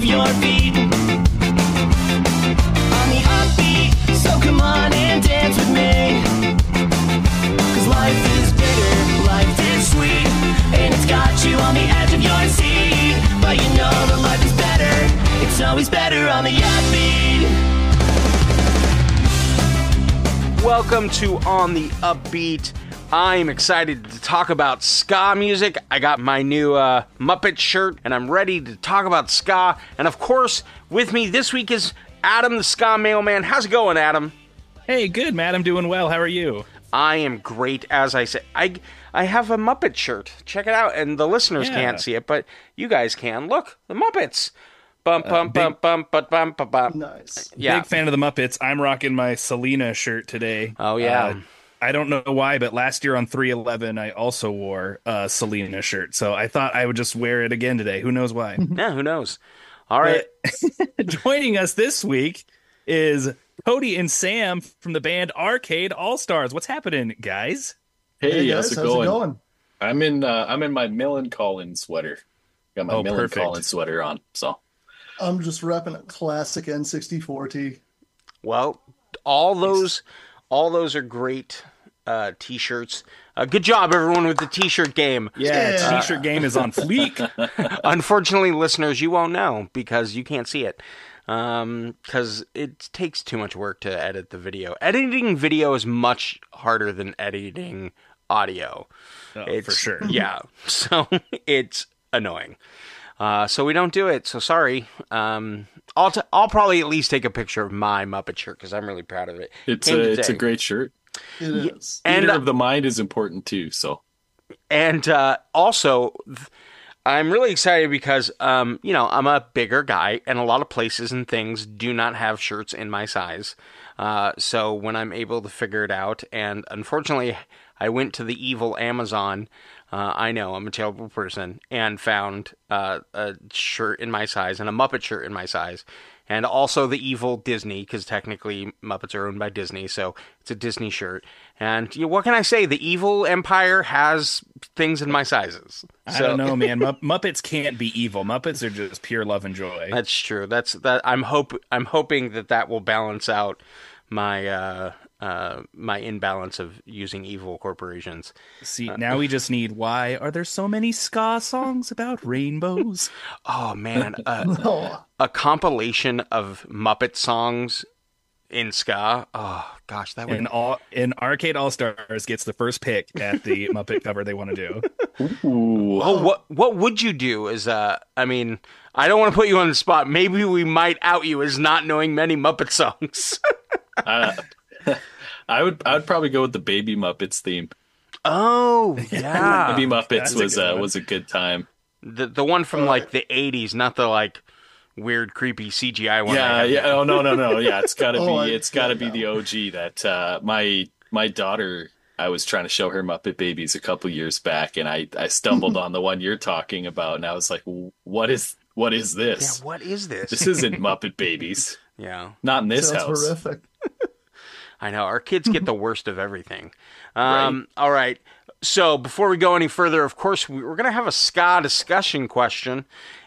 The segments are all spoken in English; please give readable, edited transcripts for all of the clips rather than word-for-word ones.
of your feet. On the upbeat, so come on and dance with me. 'Cause life is bitter, life is sweet, and it's got you on the edge of your seat. But you know that life is better, it's always better on the upbeat. Welcome to On the Upbeat. I'm excited to talk about ska music. I got my new Muppet shirt, and I'm ready to talk about ska. And of course, with me this week is Adam, the ska mailman. How's it going, Adam? Hey, good, Matt. I'm doing well. How are you? I am great, as I said. I have a Muppet shirt. Check it out. And the listeners can't see it, but you guys can. Look, the Muppets. Bump, bump, bump, bump, bump, bump, bump, bump. Nice. Yeah. Big fan of the Muppets. I'm rocking my Selena shirt today. Oh, yeah. I don't know why, but last year on 3/11, I also wore a Selena shirt. So I thought I would just wear it again today. Who knows why? Yeah, who knows? All right. Joining us this week is Cody and Sam from the band Arcade All-Stars. What's happening, guys? Hey, guys, how's it how's going? it going? I'm in my Millencolin sweater. Got my perfect. Millencolin sweater on. So I'm just repping a classic N64 tee. Well, all those are great t-shirts. Good job, everyone, with the t-shirt game. Yeah, t-shirt game is on fleek. Unfortunately, listeners, you won't know because you can't see it. Because it takes too much work to edit the video. Editing video is much harder than editing audio. Oh, for sure. Yeah, so it's annoying. So we don't do it. So sorry. I'll probably at least take a picture of my Muppet shirt because I'm really proud of it. it's Came a today. great shirt. It is. And Theater of the mind is important too. So also, I'm really excited because, I'm a bigger guy, and a lot of places and things do not have shirts in my size. So when I'm able to figure it out, and unfortunately, I went to the evil Amazon. I know, I'm a terrible person, and found a shirt in my size and a Muppet shirt in my size. And also the evil Disney, because technically Muppets are owned by Disney, so it's a Disney shirt. And what can I say? The evil empire has things in my sizes. I don't know, man. Muppets can't be evil. Muppets are just pure love and joy. That's true. I'm hoping that will balance out my my imbalance of using evil corporations. See, now we just need, why are there so many ska songs about rainbows? Oh man, Oh, a compilation of Muppet songs in ska. Oh gosh, that would. And Arcade All-Stars gets the first pick at the Muppet cover they want to do. ooh, Oh, what would you do? I mean, I don't want to put you on the spot. Maybe we might out you as not knowing many Muppet songs. I would probably go with the Baby Muppets theme. Oh yeah, Baby Muppets that's a good one. was a good time. the one from like the '80s, not the like weird, creepy CGI one. Yeah. Oh no. Yeah, it's gotta Oh, be. It's gotta be yeah. the OG. That my daughter. I was trying to show her Muppet Babies a couple years back, and I stumbled on the one you're talking about, and I was like, "What is this? Yeah, what is this? This isn't Muppet Babies. Yeah, Not in this sounds house." horrific. I know. Our kids get the worst of everything. Right. All right. So before we go any further, of course, we're going to have a ska discussion question.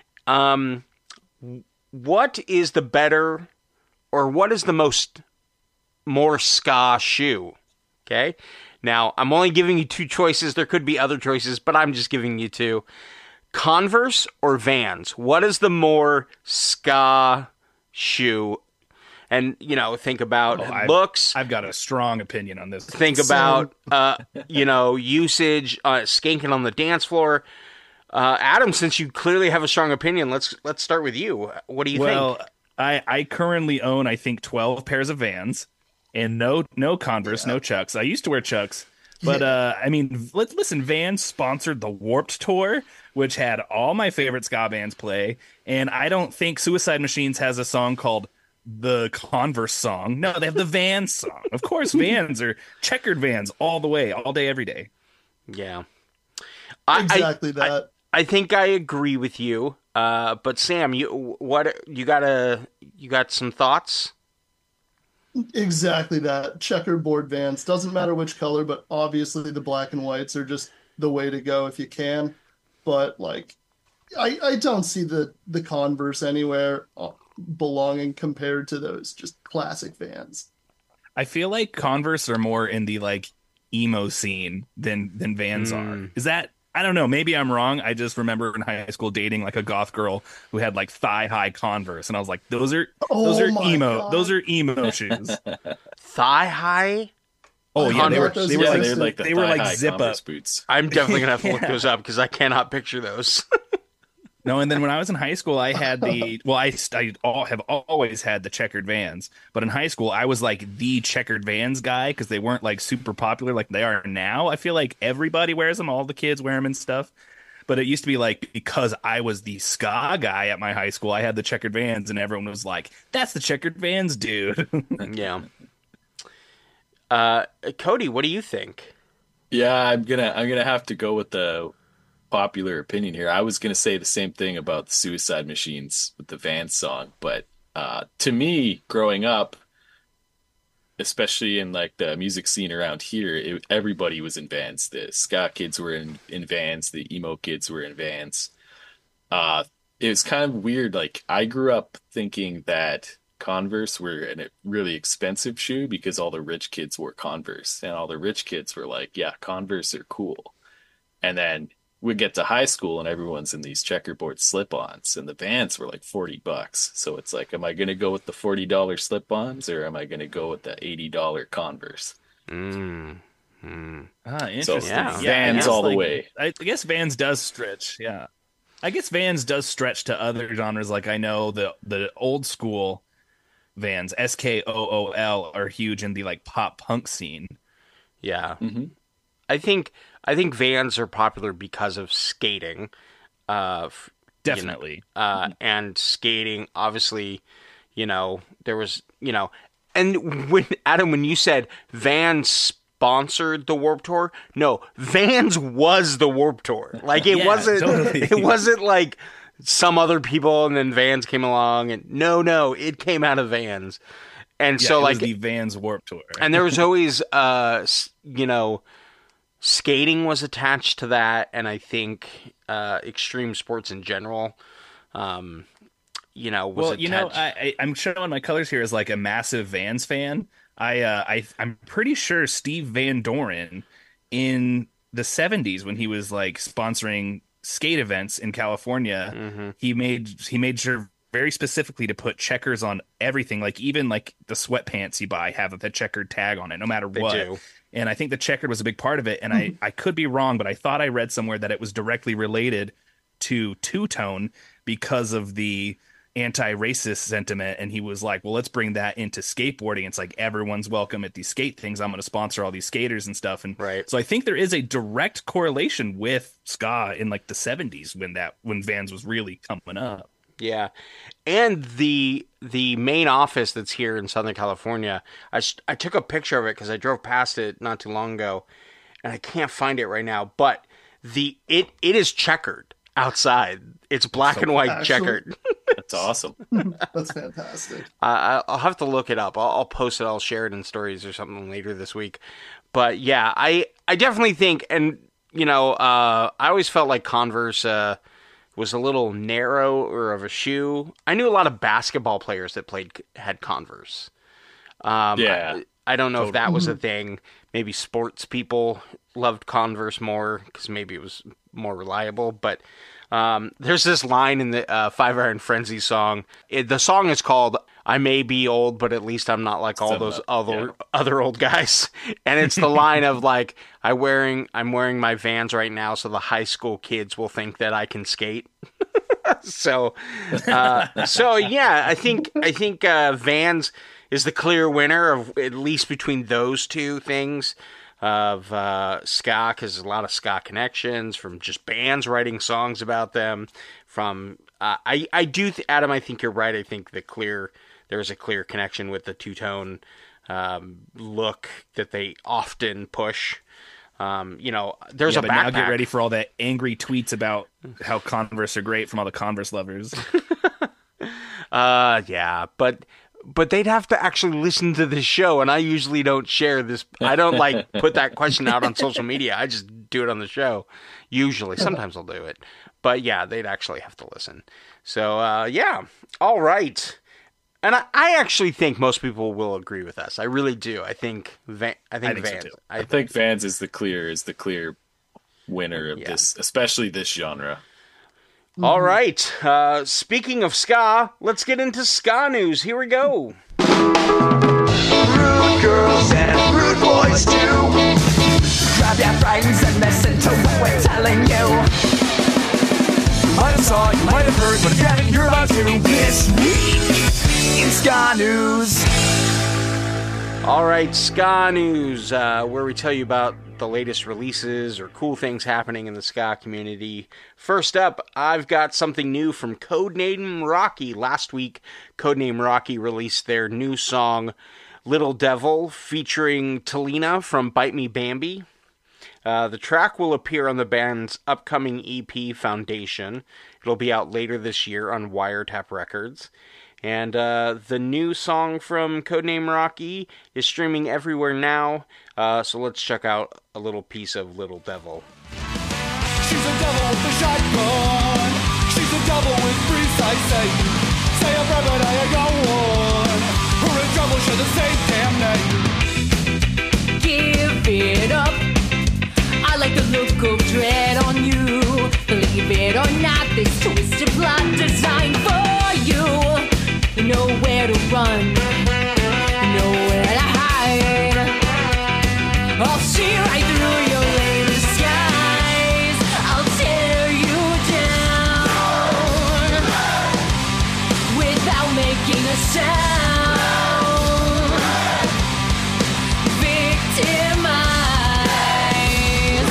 What is the better, or what is the more ska shoe? Okay. Now, I'm only giving you two choices. There could be other choices, but I'm just giving you two. Converse or Vans? What is the more ska shoe? And, think about looks. I've got a strong opinion on this. Think about, usage, skanking on the dance floor. Adam, since you clearly have a strong opinion, let's start with you. What do you think? Well, I currently own, I think, 12 pairs of Vans and no Converse, no Chucks. I used to wear Chucks. But, listen, Vans sponsored the Warped Tour, which had all my favorite ska bands play. And I don't think Suicide Machines has a song called the Converse song. No, they have the Vans song. Of course, Vans are checkered Vans all the way, all day, every day. Yeah. Exactly that. I think I agree with you. But Sam, you got some thoughts? Exactly that. Checkerboard Vans. Doesn't matter which color, but obviously the black and whites are just the way to go if you can. But I don't see the Converse anywhere belonging compared to those just classic Vans. I feel like Converse are more in the like emo scene than Vans are. Is that I don't know. Maybe I'm wrong. I just remember in high school dating like a goth girl who had like thigh high Converse, and I was like, those are my emo God. those are emo shoes. Thigh high? Oh yeah, they were Converse, they were Yeah, like they're like the they were like thigh-high zip up. Converse boots. I'm definitely gonna have to look Yeah. those up because I cannot picture those. No, and then when I was in high school, I had have always had the checkered Vans, but in high school, I was like the checkered Vans guy because they weren't like super popular like they are now. I feel like everybody wears them, all the kids wear them and stuff. But it used to be like because I was the ska guy at my high school, I had the checkered Vans, and everyone was like, "That's the checkered Vans, dude." Yeah. Cody, what do you think? Yeah, I'm gonna have to go with the popular opinion here. I was gonna say the same thing about the Suicide Machines with the Vans song, but to me, growing up, especially in like the music scene around here, everybody was in Vans. The ska kids were in Vans. The emo kids were in Vans. It was kind of weird. Like I grew up thinking that Converse were a really expensive shoe because all the rich kids wore Converse, and all the rich kids were like, "Yeah, Converse are cool." And then we get to high school and everyone's in these checkerboard slip-ons, and the Vans were like $40. So it's like, am I going to go with the $40 slip-ons or am I going to go with the $80 Converse? Mm. Interesting. yeah. I Vans guess, all the like, way. I guess Vans does stretch. Yeah, I guess Vans does stretch to other genres. Like I know the old school Vans, SKOOL, are huge in the like pop punk scene. Yeah. Mm-hmm. I think Vans are popular because of skating. Definitely. And skating, obviously, there was, and when you said Vans sponsored the Warped Tour, no, Vans was the Warped Tour. Like it Yeah, wasn't, totally. it wasn't like some other people and then Vans came along and no, it came out of Vans. And Yeah, so it like, was the Vans Warped Tour. and there was always, skating was attached to that, and I think extreme sports in general, was attached. I'm showing my colors here as like a massive Vans fan. I'm pretty sure Steve Van Doren in the 70s when he was like sponsoring skate events in California, he made sure very specifically to put checkers on everything, like even like the sweatpants you buy have a checkered tag on it no matter what. do. And I think the checkered was a big part of it, and I could be wrong, but I thought I read somewhere that it was directly related to two-tone because of the anti-racist sentiment, and he was like, well, let's bring that into skateboarding. It's like everyone's welcome at these skate things. I'm going to sponsor all these skaters and stuff. And Right. so I think there is a direct correlation with ska in like the 70s when Vans was really coming up. Yeah, and the main office that's here in Southern California, I took a picture of it because I drove past it not too long ago, and I can't find it right now. But it is checkered outside. It's black and white Actually- checkered. That's awesome. That's fantastic. I'll have to look it up. I'll post it. I'll share it in stories or something later this week. But yeah, I definitely think, and I always felt like Converse was a little narrower of a shoe. I knew a lot of basketball players that had Converse. Yeah. I don't know if that was a thing. Maybe sports people loved Converse more because maybe it was more reliable. But there's this line in the 5 Iron Frenzy song. The song is called "I May Be Old, but at least I'm not like all those other old guys." And it's the line of like, I'm wearing my Vans right now, so the high school kids will think that I can skate. So yeah, I think Vans is the clear winner of at least between those two things of ska, because there's a lot of ska connections from just bands writing songs about them. From Adam, I think you're right. I think there's a clear connection with the two-tone look that they often push. There's a but backpack. now get ready for all the angry tweets about how Converse are great from all the Converse lovers. Yeah, but they'd have to actually listen to this show, and I usually don't share this. I don't put that question out on social media. I just do it on the show. Usually, sometimes I'll do it, But yeah, they'd actually have to listen. So yeah, all right. And I actually think most people will agree with us. I really do. I think Vans. so too. I think Vans is the clear winner of this, especially this genre. All right. Speaking of ska, let's get into ska news. Here we go. Rude girls and rude boys too. Grab your friends and listen to what we're telling you. I'm sorry, you might have heard, but if you haven't, you're about to. This week in ska news. All right, ska news, where we tell you about the latest releases or cool things happening in the ska community. First up, I've got something new from Codename Rocky. Last week, Codename Rocky released their new song, Little Devil, featuring Talina from Bite Me Bambi. The track will appear on the band's upcoming EP, Foundation. It'll be out later this year on Wiretap Records. And the new song from Codename Rocky is streaming everywhere now. So let's check out a little piece of Little Devil. She's a devil with a shotgun. She's a devil with precise aim. Say a prayer, but I go on. Her and trouble share the same damn name. Give it up. I like the look of dread on you. Believe it or not, this twisted plot designed for you. Nowhere to run, nowhere to hide. I'll see right through your lame disguise. I'll tear you down without making a sound. Victimized,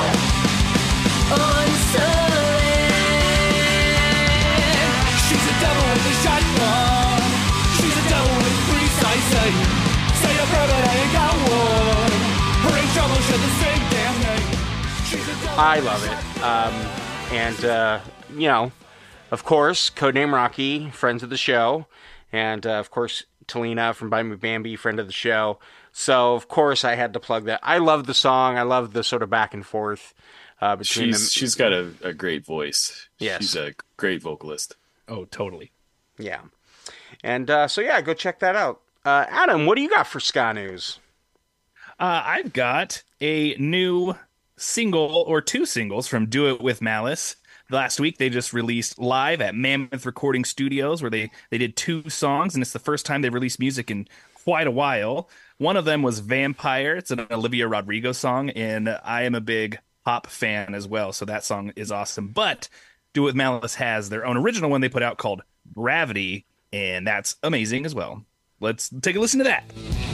unselect. She's a devil with a shotgun. She's a devil with precise aim. Say a prayer, but I ain't got one. Her and trouble share the same damn name. She's a devil. I love it. And you know, of course, Codename Rocky, friends of the show. And, of course, Talina from Bite Me Bambi, friend of the show. So, of course, I had to plug that. I love the song. I love the sort of back and forth between them. She's got a great voice. Yes. She's a great vocalist. Oh, totally. Yeah. And so, yeah, go check that out. Adam, what do you got for ska news? I've got a new single or two singles from Do It With Malice. Last week, they just released live at Mammoth Recording Studios, where they did two songs, and it's the first time they've released music in quite a while. One of them was Vampire. It's an Olivia Rodrigo song, and I am a big pop fan as well, so that song is awesome. But Do It With Malice has their own original one they put out called Gravity, and that's amazing as well. Let's take a listen to that.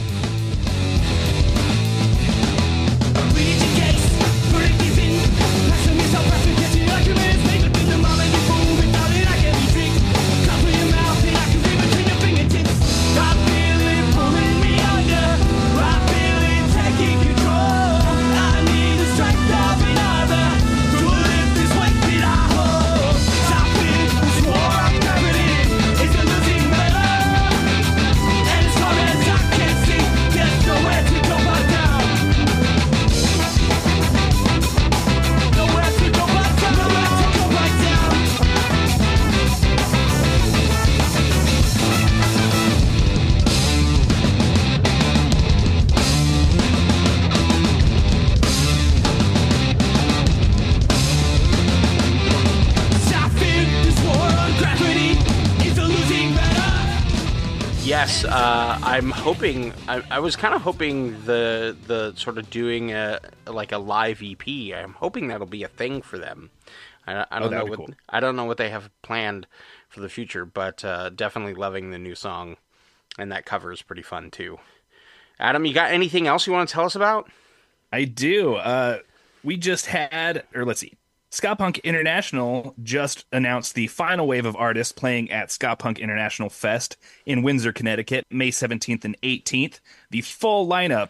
Yes, I'm hoping. I was kind of hoping the sort of doing a live EP. I'm hoping that'll be a thing for them. I don't know what cool. I don't know what they have planned for the future, but definitely loving the new song, and that cover is pretty fun too. Adam, you got anything else you want to tell us about? I do. We just had, or let's see, Ska Punk International just announced the final wave of artists playing at Ska Punk International Fest in Windsor, Connecticut, May 17th and 18th. The full lineup: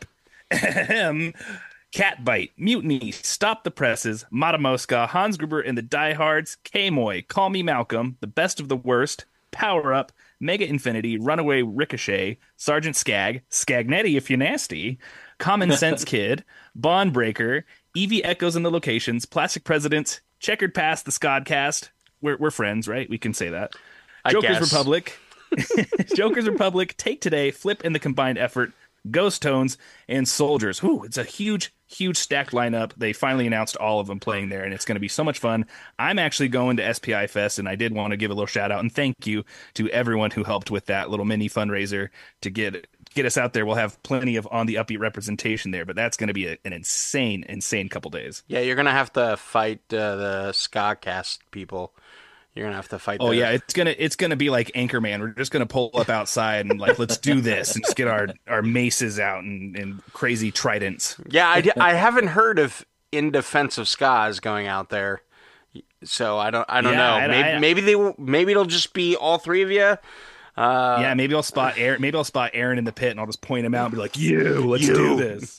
Catbite, Mutiny, Stop the Presses, Matamoska, Hans Gruber and the Diehards, K-Moy, Call Me Malcolm, The Best of the Worst, Power Up, Mega Infinity, Runaway Ricochet, Sergeant Skag, Skagnetti if you're nasty, Common Sense Kid, Bond Breaker, Evie Echoes and the Locations, Plastic Presidents, checkered past the Scodcast. We're friends, right? We can say that. I Joker's guess. Republic. Joker's Republic, Take Today, Flip in the Combined Effort, Ghost Tones, and Soldiers. Ooh, it's a huge stacked lineup. They finally announced all of them playing there, and it's going to be so much fun. I'm actually going to SPI Fest, and I did want to give a little shout out and thank you to everyone who helped with that little mini fundraiser to get us out there. We'll have plenty of On the Upbeat representation there, but that's going to be an insane couple days. Yeah, you're gonna have to fight the Scodcast people. You're gonna have to fight. Oh yeah, it's gonna be like Anchorman. We're just gonna pull up outside and like let's do this and just get our maces out and crazy tridents. Yeah, I haven't heard of In Defense of Ska's going out there, so I don't know. Maybe it'll just be all three of you. Yeah, maybe I'll spot Aaron. Maybe I'll spot Aaron in the pit, and I'll just point him out and be like, let's do this."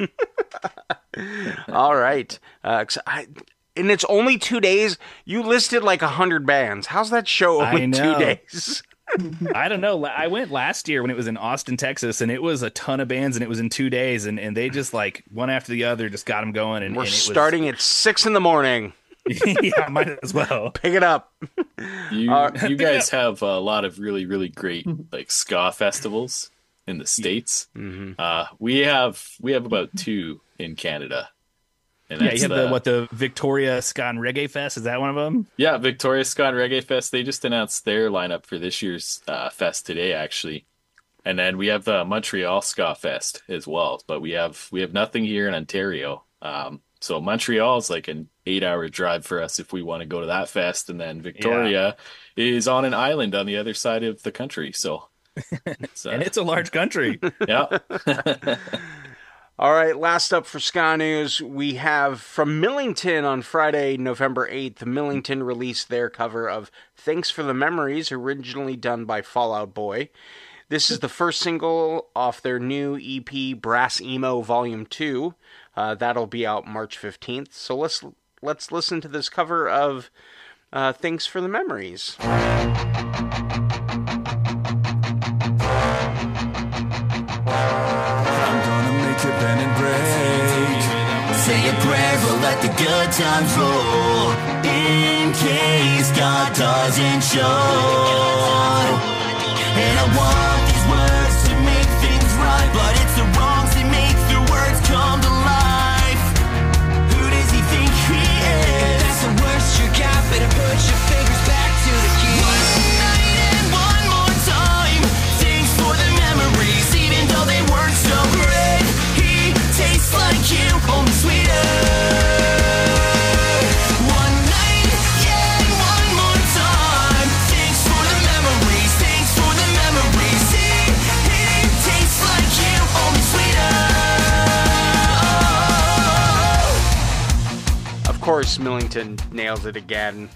All right, and it's only 2 days. You listed like 100 bands. How's that show only 2 days? I don't know. I went last year when it was in Austin, Texas, and it was a ton of bands, and it was in 2 days, and they just like one after the other just got them going. And we're starting at 6 a.m. Yeah, might as well pick it up. You guys have a lot of really, really great like ska festivals in the States. Mm-hmm. We have about 2 in Canada. And yeah, you have the Victoria Ska and Reggae Fest. Is that one of them? Yeah, Victoria Ska and Reggae Fest. They just announced their lineup for this year's fest today, actually. And then we have the Montreal Ska Fest as well. But we have nothing here in Ontario. So Montreal is like an 8-hour drive for us if we want to go to that fest. And then Victoria is on an island on the other side of the country. So, and it's a large country. Yeah. All right, last up for ska news, we have from Millington on Friday, November 8th. Millington released their cover of Thanks for the Memories, originally done by Fall Out Boy. This is the first single off their new EP, Brass Emo Volume 2. That'll be out March 15th. So let's listen to this cover of Thanks for the Memories. Bend and break. Say a prayer, but let the good times roll. In case God doesn't show. And I want these words to make things right, but it's the wrongs that make the words come to life. Who does he think he is? That's the worst you got, better put your fingers back to the keys. One night and one more time. Thanks for the memories, even though they weren't so great. Tastes like you, only sweeter. One night, yeah, one more time. Thanks for the memories, thanks for the memories. It tastes like you, only sweeter. Of course, Millington nails it again.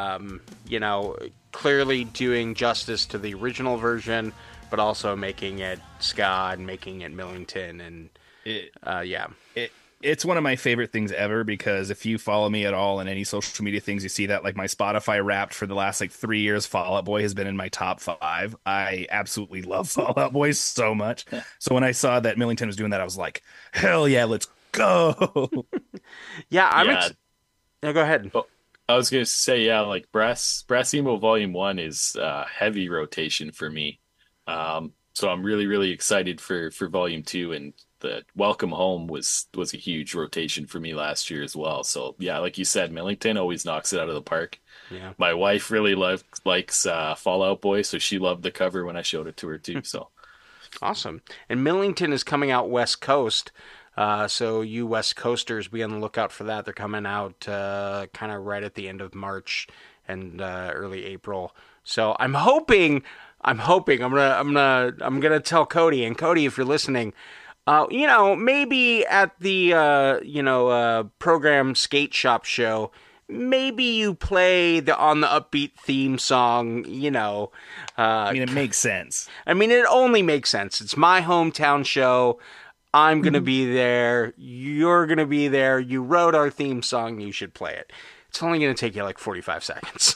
Clearly doing justice to the original version, but also making it ska and making it Millington and. It's one of my favorite things ever because if you follow me at all in any social media things, you see that like my Spotify Wrapped for the last 3 years, Fall Out Boy has been in my top 5. I absolutely love Fall Out Boy so much. So when I saw that Millington was doing that, I was like, hell yeah, let's go. Yeah, go ahead. Oh, I was going to say, like Brass Emo Volume 1 is heavy rotation for me. So I'm really, really excited for Volume 2, and the Welcome Home was a huge rotation for me last year as well. So yeah, like you said, Millington always knocks it out of the park. Yeah. My wife really likes Fall Out Boy, so she loved the cover when I showed it to her too. So awesome. And Millington is coming out West Coast. So you West Coasters, be on the lookout for that. They're coming out kind of right at the end of March and early April. So I'm hoping I'm gonna tell Cody, and Cody, if you're listening, maybe at the program Skate Shop show, maybe you play the On the Upbeat theme song. It makes sense. I mean, it only makes sense. It's my hometown show. I'm gonna be there. You're gonna be there. You wrote our theme song. You should play it. It's only gonna take you like 45 seconds.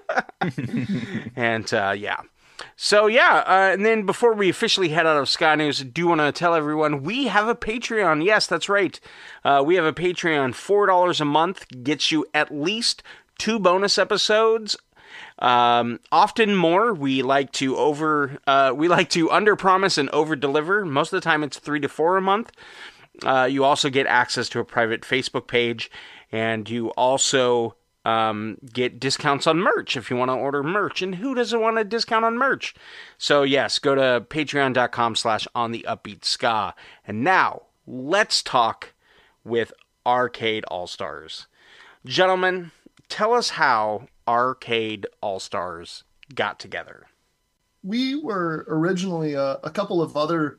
And So, and then before we officially head out of Ska News, I do want to tell everyone we have a Patreon. Yes, that's right. We have a Patreon. $4 a month gets you at least 2 bonus episodes. Often more. We like to underpromise and overdeliver. Most of the time, it's 3 to 4 a month. You also get access to a private Facebook page, and you also get discounts on merch if you want to order merch. And who doesn't want a discount on merch? So yes, go to patreon.com/ontheupbeatska. And now let's talk with Arcade All-Stars. Gentlemen, tell us how Arcade All-Stars got together. We were originally a couple of other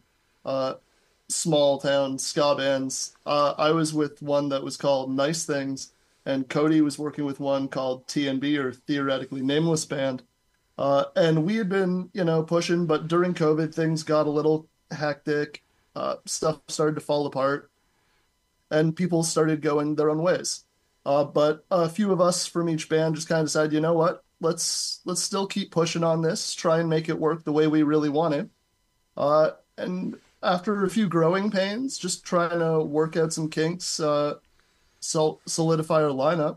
small town ska bands. I was with one that was called Nice Things, and Cody was working with one called TNB, or Theoretically Nameless Band. And we had been, pushing, but during COVID, things got a little hectic. Stuff started to fall apart, and people started going their own ways. But a few of us from each band just kind of decided, you know what? Let's still keep pushing on this, try and make it work the way we really want it. And after a few growing pains, just trying to work out some kinks, solidify our lineup,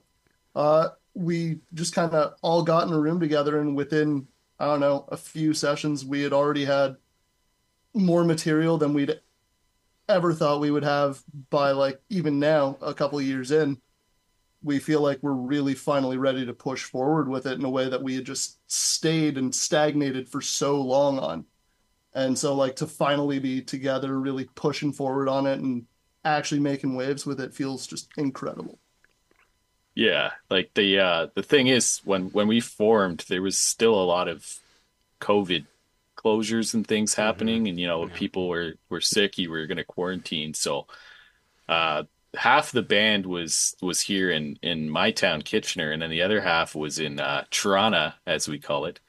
we just kind of all got in a room together, and within, I don't know, a few sessions, we had already had more material than we'd ever thought we would have by, like, even now, a couple of years in. We feel like we're really finally ready to push forward with it in a way that we had just stayed and stagnated for so long on. And so, like, to finally be together, really pushing forward on it and actually making waves with it feels just incredible. Yeah, like the thing is, when we formed, there was still a lot of COVID closures and things happening, and when people were sick, you were going to quarantine. So half the band was here in my town, Kitchener, and then the other half was in Toronto, as we call it.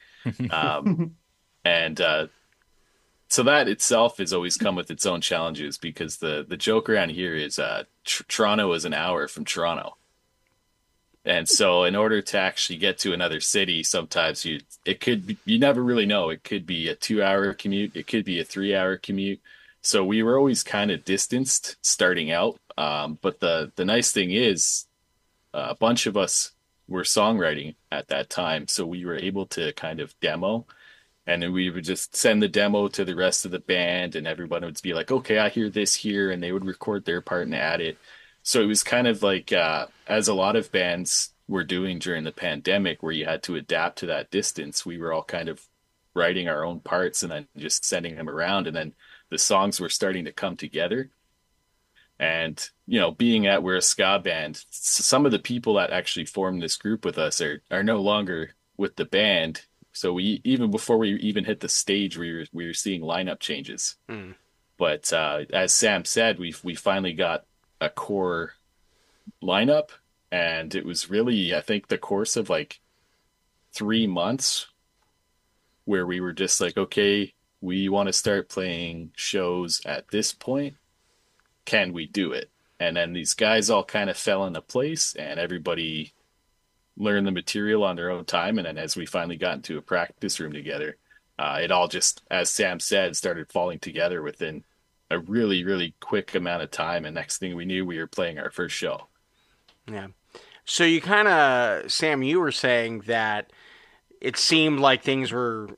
And so that itself has always come with its own challenges, because the joke around here is Toronto is an hour from Toronto. And so in order to actually get to another city, sometimes you never really know. It could be a 2-hour commute. It could be a 3-hour commute. So we were always kind of distanced starting out. But the nice thing is, a bunch of us were songwriting at that time. So we were able to kind of demo, and then we would just send the demo to the rest of the band, and everyone would be like, okay, I hear this here. And they would record their part and add it. So it was kind of like, as a lot of bands were doing during the pandemic, where you had to adapt to that distance, we were all kind of writing our own parts and then just sending them around. And then the songs were starting to come together. And, being that we're a ska band, some of the people that actually formed this group with us are no longer with the band. So we, even before we even hit the stage, we were seeing lineup changes. But as Sam said, we finally got a core lineup, and it was really, I think, the course of like 3 months where we were just like, okay, we want to start playing shows at this point. Can we do it? And then these guys all kind of fell into place, and everybody learned the material on their own time. And then as we finally got into a practice room together, it all just, as Sam said, started falling together within a really, really quick amount of time. And next thing we knew, we were playing our first show. Yeah. So you kind of, Sam, you were saying that it seemed like things were,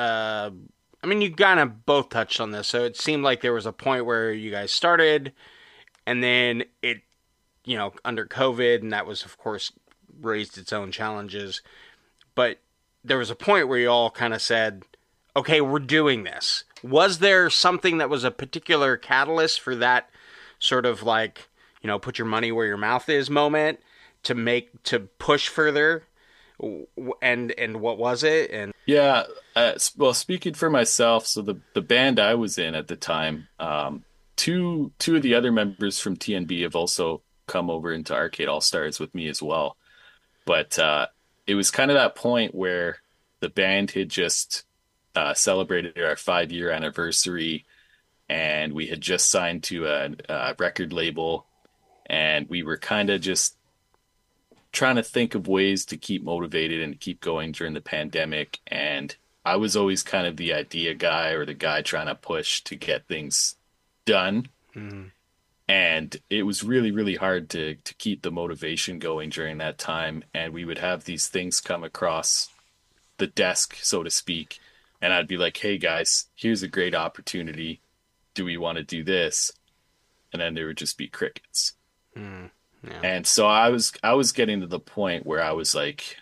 you kind of both touched on this. So it seemed like there was a point where you guys started, and then it, under COVID, and that was, of course, raised its own challenges. But there was a point where you all kind of said, okay, we're doing this. Was there something that was a particular catalyst for that sort of like, put your money where your mouth is moment to push further? And what was it? And yeah, well, speaking for myself, so the band I was in at the time, two of the other members from TNB have also come over into Arcade All-Stars with me as well. But it was kind of that point where the band had just celebrated our 5-year anniversary, and we had just signed to a record label, and we were kind of just trying to think of ways to keep motivated and keep going during the pandemic. And I was always kind of the idea guy, or the guy trying to push to get things done. Mm-hmm. And it was really, really hard to keep the motivation going during that time. And we would have these things come across the desk, so to speak. And I'd be like, hey guys, here's a great opportunity. Do we want to do this? And then there would just be crickets. Yeah. And so I was getting to the point where I was like,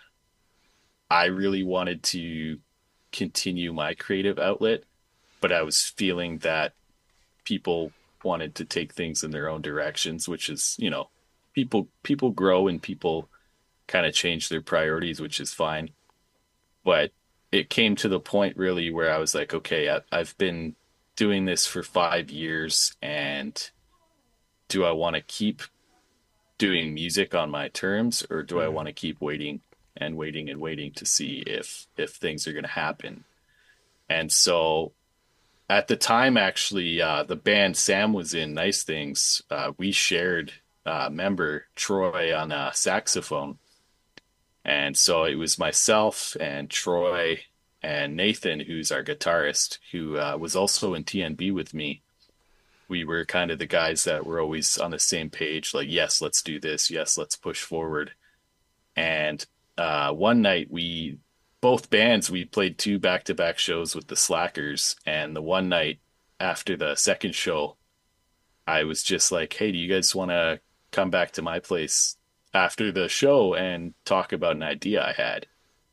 I really wanted to continue my creative outlet, but I was feeling that people wanted to take things in their own directions, which is, people grow and people kind of change their priorities, which is fine. But it came to the point really where I was like, okay, I've been doing this for 5 years, and do I want to keep doing music on my terms, or do I want to keep waiting and waiting and waiting to see if things are going to happen? And so at the time, actually, the band Sam was in, Nice Things, we shared member Troy on saxophone. And so it was myself and Troy and Nathan, who's our guitarist, who was also in TNB with me. We were kind of the guys that were always on the same page, like, yes, let's do this. Yes, let's push forward. And one night both bands, we played 2 back-to-back shows with the Slackers. And the one night after the second show, I was just like, hey, do you guys want to come back to my place after the show and talk about an idea I had?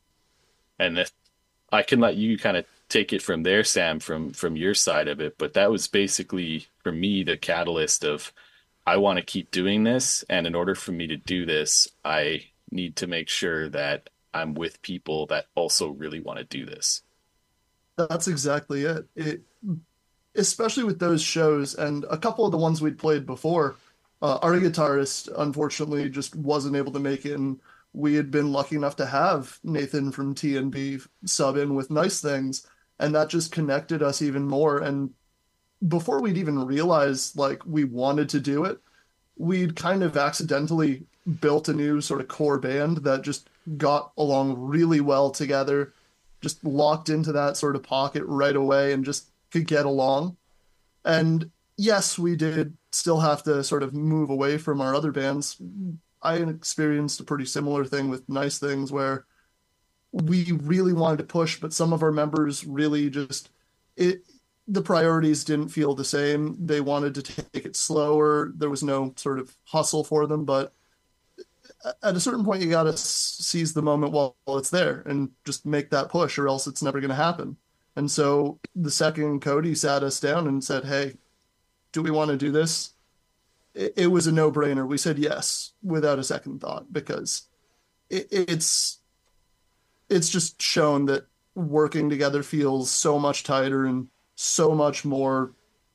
And I can let you kind of take it from there, Sam, from your side of it. But that was basically, for me, the catalyst of, I want to keep doing this. And in order for me to do this, I need to make sure that I'm with people that also really want to do this. That's exactly it. Especially with those shows and a couple of the ones we'd played before, our guitarist unfortunately just wasn't able to make it, and we had been lucky enough to have Nathan from TNB sub in with Nice Things, and that just connected us even more. And before we'd even realized like we wanted to do it, we'd kind of accidentally built a new sort of core band that just got along really well together, just locked into that sort of pocket right away and just could get along. And yes, we did still have to sort of move away from our other bands. I experienced a pretty similar thing with Nice Things where we really wanted to push, but some of our members really just the priorities didn't feel the same. They wanted to take it slower. There was no sort of hustle for them, but at a certain point, you got to seize the moment while it's there and just make that push, or else it's never going to happen. And so the second Cody sat us down and said, hey, do we want to do this? It was a no-brainer. We said yes without a second thought, because it's just shown that working together feels so much tighter and so much more,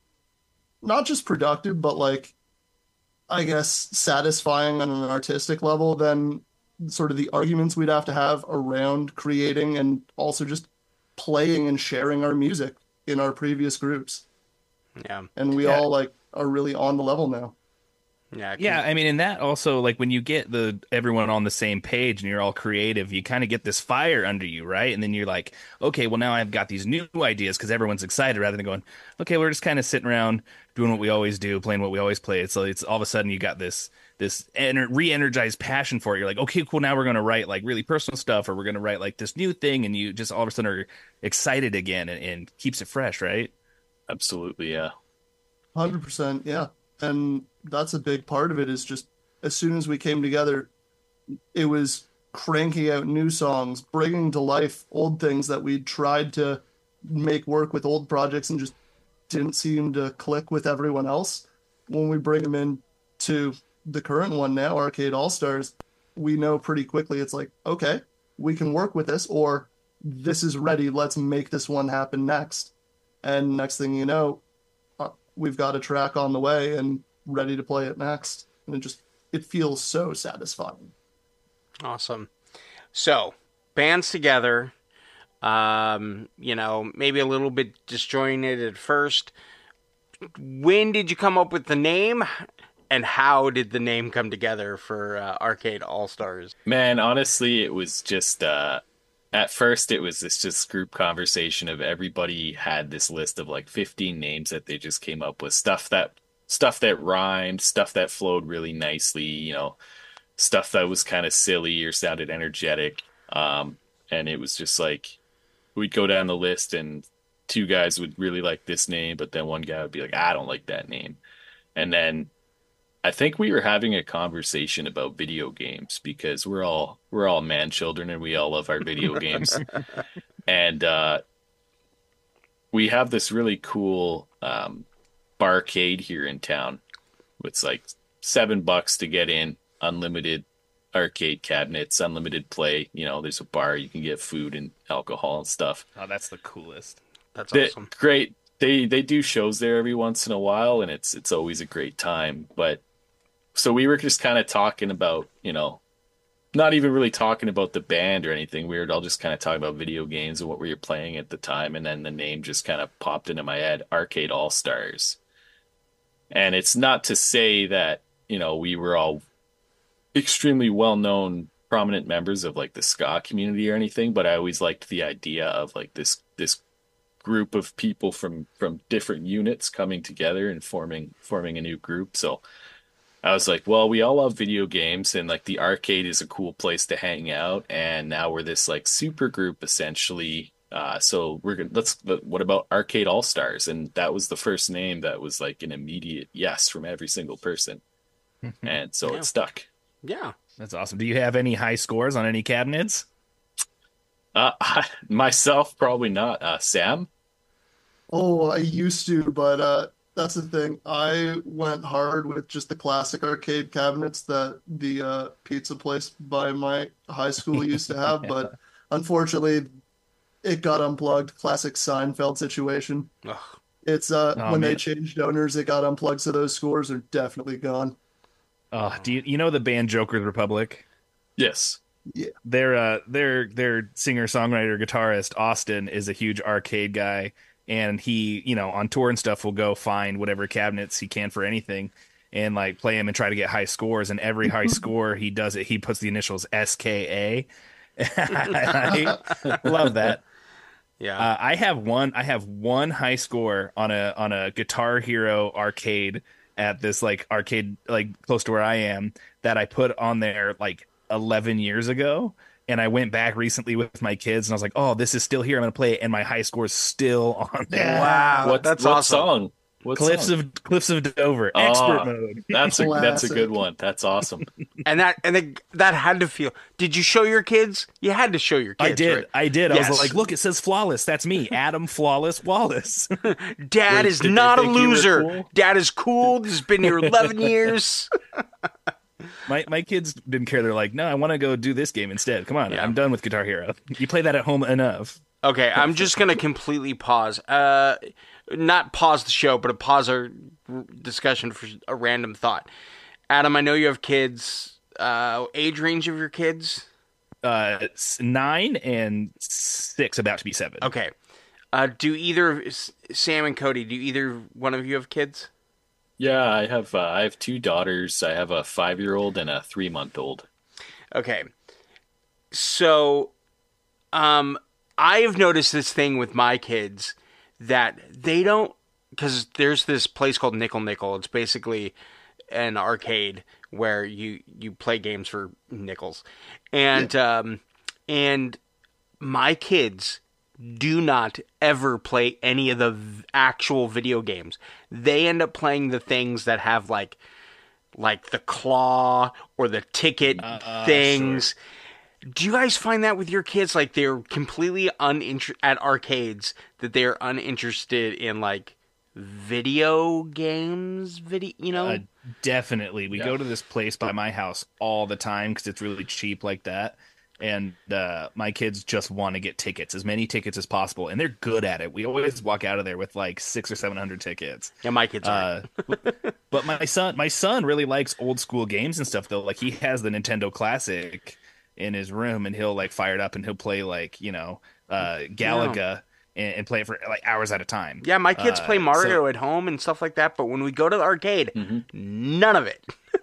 not just productive, but like, I guess, satisfying on an artistic level than sort of the arguments we'd have to have around creating and also just playing and sharing our music in our previous groups. Yeah. And we all like are really on the level now. Yeah, I mean, and that also, like, when you get everyone on the same page and you're all creative, you kind of get this fire under you, right? And then you're like, okay, well, now I've got these new ideas because everyone's excited, rather than going, okay, we're just kind of sitting around doing what we always do, playing what we always play. So it's all of a sudden you got this re-energized passion for it. You're like, okay, cool, now we're going to write like really personal stuff, or we're going to write like this new thing, and you just all of a sudden are excited again, and keeps it fresh, right? Absolutely, yeah. 100%, yeah. And that's a big part of it, is just as soon as we came together, it was cranking out new songs, bringing to life old things that we'd tried to make work with old projects and just didn't seem to click with everyone else. When we bring them in to the current one now, Arcade All-Stars, we know pretty quickly it's like, okay, we can work with this, or this is ready, let's make this one happen next. And next thing you know, we've got a track on the way and ready to play it next. And it feels so satisfying. Awesome. So, bands together, maybe a little bit disjointed at first. When did you come up with the name, and how did the name come together for Arcade All-Stars? Man, honestly, it was just at first it was this just group conversation of everybody had this list of like 15 names that they just came up with, stuff that stuff that rhymed, stuff that flowed really nicely, stuff that was kind of silly or sounded energetic. And it was just like we'd go down the list and two guys would really like this name, but then one guy would be like, I don't like that name. And then I think we were having a conversation about video games because we're all man children and we all love our video games. And we have this really cool barcade here in town. It's like $7 to get in, unlimited arcade cabinets, unlimited play. There's a bar, you can get food and alcohol and stuff. Oh, that's the coolest. That's awesome. Great. They do shows there every once in a while, and it's always a great time. But so we were just kind of talking about, not even really talking about the band or anything. We were all just kind of talking about video games and what we were playing at the time, and then the name just kind of popped into my head, Arcade All Stars. And it's not to say that, we were all extremely well-known, prominent members of like the ska community or anything, but I always liked the idea of like this group of people from different units coming together and forming a new group. So I was like, well, we all love video games and like the arcade is a cool place to hang out, and now we're this like super group essentially. So what about Arcade All Stars? And that was the first name that was like an immediate yes from every single person. And so Yeah. it stuck. Yeah. That's awesome. Do you have any high scores on any cabinets? Myself, probably not. Sam? Oh, I used to, but that's the thing. I went hard with just the classic arcade cabinets that the pizza place by my high school used to have, but unfortunately, it got unplugged. Classic Seinfeld situation. Ugh. It's when they man. changed owners, it got unplugged, so those scores are definitely gone. Do you know the band Joker Republic? Yes. Their singer songwriter guitarist Austin is a huge arcade guy, and he on tour and stuff will go find whatever cabinets he can for anything and like play them and try to get high scores, and every high score he puts the initials SKA. I love that. Yeah. I have one high score on a Guitar Hero arcade at this like arcade like close to where I am that I put on there like 11 years ago, and I went back recently with my kids and I was like, oh, this is still here, I'm gonna play it, and my high score is still on there. Wow. That's what awesome. song? What song? Cliffs of Dover, expert mode. That's a Classic. good one. That's awesome. And that had to feel. Did you show your kids? You had to show your kids. I did. Right? I did. I Yes. was like, look, it says flawless. That's me, Adam Flawless Wallace. Dad Wait, is did they not a think you were loser. cool? Dad is cool. He's been here 11 years. My kids didn't care. They're like, no, I want to go do this game instead. Come on, Yeah. I'm done with Guitar Hero. You play that at home enough. Okay, I'm just gonna completely pause. Not pause the show, but pause our discussion for a random thought. Adam, I know you have kids. Age range of your kids? 9 and 6, about to be 7. Okay. Do either Sam and Cody? Do either one of you have kids? Yeah, I have two daughters. I have a 5-year-old and a 3-month-old. Okay. So, I have noticed this thing with my kids that they don't, because there's this place called Nickel Nickel. It's basically an arcade where you play games for nickels, and my kids do not ever play any of the actual video games. They end up playing the things that have like the claw or the ticket things. Sure. Do you guys find that with your kids? Like they're completely at arcades, that they're uninterested in like video games, Definitely. We go to this place by my house all the time because it's really cheap like that. And my kids just want to get tickets, as many tickets as possible, and they're good at it. We always walk out of there with like 600 or 700 tickets. Yeah, my kids are. But my son really likes old school games and stuff though. Like he has the Nintendo Classic in his room, and he'll like fire it up and he'll play like Galaga and play it for like hours at a time. Yeah, my kids play Mario at home and stuff like that, but when we go to the arcade, none of it.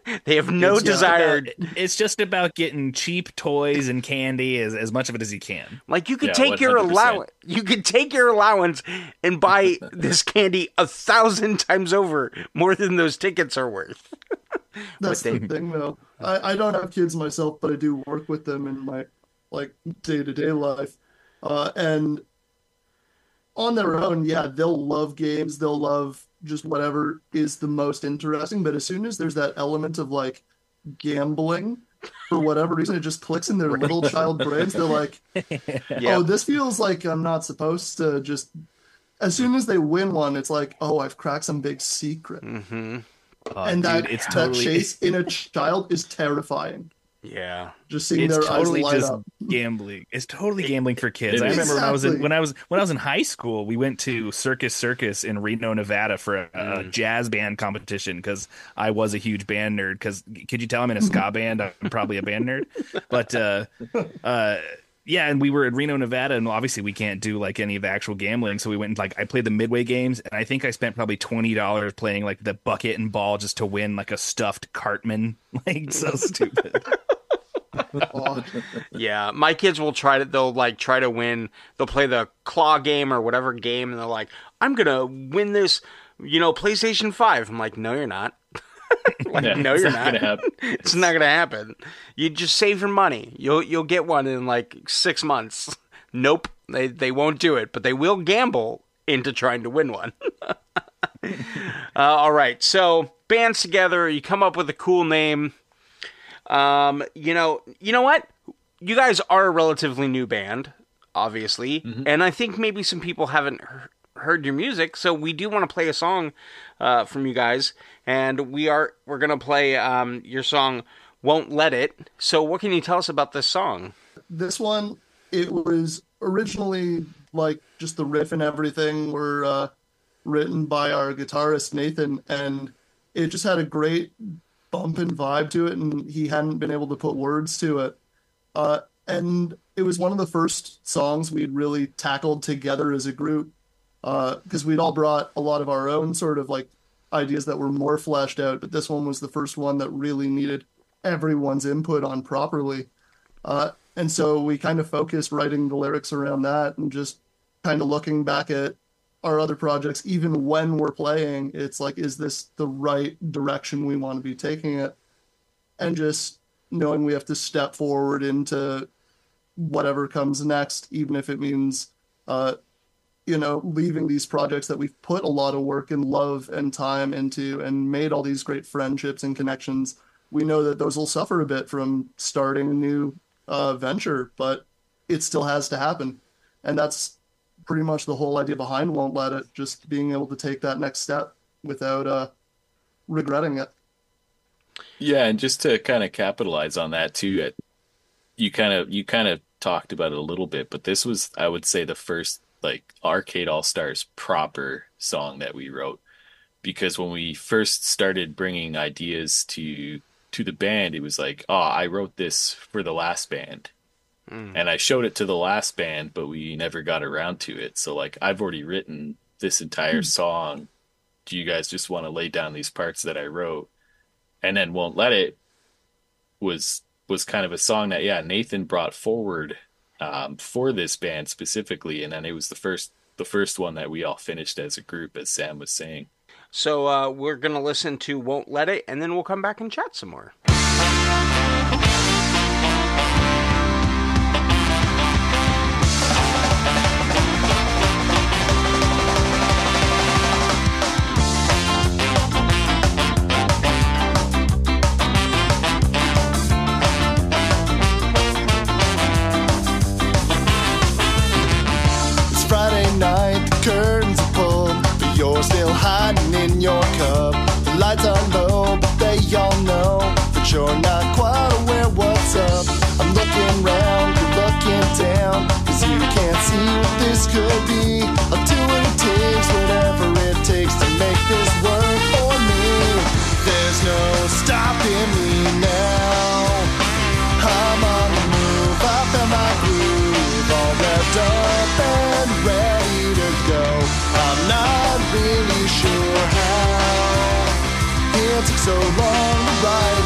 They have no It's- yeah, desire. It's just about getting cheap toys and candy, as much of it as you can. Like you could Yeah, take your 100%. allowance. You could take your allowance and buy this candy 1,000 times over, more than those tickets are worth. That's But the thing, though. I don't have kids myself, but I do work with them in my like day-to-day life, and on their own, yeah, they'll love games. They'll love just whatever is the most interesting. But as soon as there's that element of like gambling, for whatever reason, it just clicks in their little child brains. They're like, Yeah. "Oh, this feels like I'm not supposed to just." As soon as they win one, it's like, "Oh, I've cracked some big secret." And that, Dude, it's that totally chase in a child is terrifying. Yeah. Just seeing it's their totally eyes light just up. gambling. It's totally gambling for kids. It I is. remember Exactly. when I was in high school, we went to Circus in Reno, Nevada for a jazz band competition because I was a huge band nerd. Because could you tell I'm in a ska band? I'm probably a band nerd. But yeah, and we were in Reno, Nevada, and obviously we can't do like any of the actual gambling. So we went and like I played the Midway games, and I think I spent probably $20 playing like the bucket and ball just to win like a stuffed Cartman. Like so stupid. Oh, Yeah, my kids will try to. They'll like try to win. They'll play the claw game or whatever game, and they're like, "I'm gonna win this, PlayStation 5." I'm like, "No, you're not." Like, Yeah, no, it's you're not not. gonna happen. It's not gonna happen. You just save your money. You'll get one in like 6 months. Nope, they won't do it, but they will gamble into trying to win one. All right, so bands together, you come up with a cool name. You know what? You guys are a relatively new band, obviously, and I think maybe some people haven't heard your music, so we do want to play a song from you guys, and we're gonna play your song "Won't Let It." So, what can you tell us about this song? this one, it was originally like just the riff and everything were written by our guitarist Nathan, and it just had a great bump and vibe to it, and he hadn't been able to put words to it. And it was one of the first songs we'd really tackled together as a group, because we'd all brought a lot of our own sort of like ideas that were more fleshed out, but this one was the first one that really needed everyone's input on properly. And so we kind of focused writing the lyrics around that and just kind of looking back at our other projects, even when we're playing, it's like, is this the right direction we want to be taking it? And just knowing we have to step forward into whatever comes next, even if it means, leaving these projects that we've put a lot of work and love and time into and made all these great friendships and connections. We know that those will suffer a bit from starting a new venture, but it still has to happen. And that's pretty much the whole idea behind Won't Let It, just being able to take that next step without regretting it. Yeah, and just to kind of capitalize on that too, you kind of talked about it a little bit, but this was, I would say, the first like Arcade All Stars proper song that we wrote, because when we first started bringing ideas to the band, it was like, oh, I wrote this for the last band. And I showed it to the last band, but we never got around to it. So like, I've already written this entire song. Do you guys just want to lay down these parts that I wrote? And then Won't Let It was kind of a song that, yeah, Nathan brought forward for this band specifically. And then it was the first one that we all finished as a group, as Sam was saying. So we're going to listen to Won't Let It, and then we'll come back and chat some more. It's Friday night, the curtains are pulled, but you're still hiding in your cup. The lights are low, but they all know that you're not quite aware what's up. I'm looking round, you're looking down, cause you can't see what this could be. I'll do what it takes, whatever it takes to make this work for me. There's no stopping me now. I'm on the move, I found my groove, all wrapped up and ready to go. I'm not really sure how it took so long to write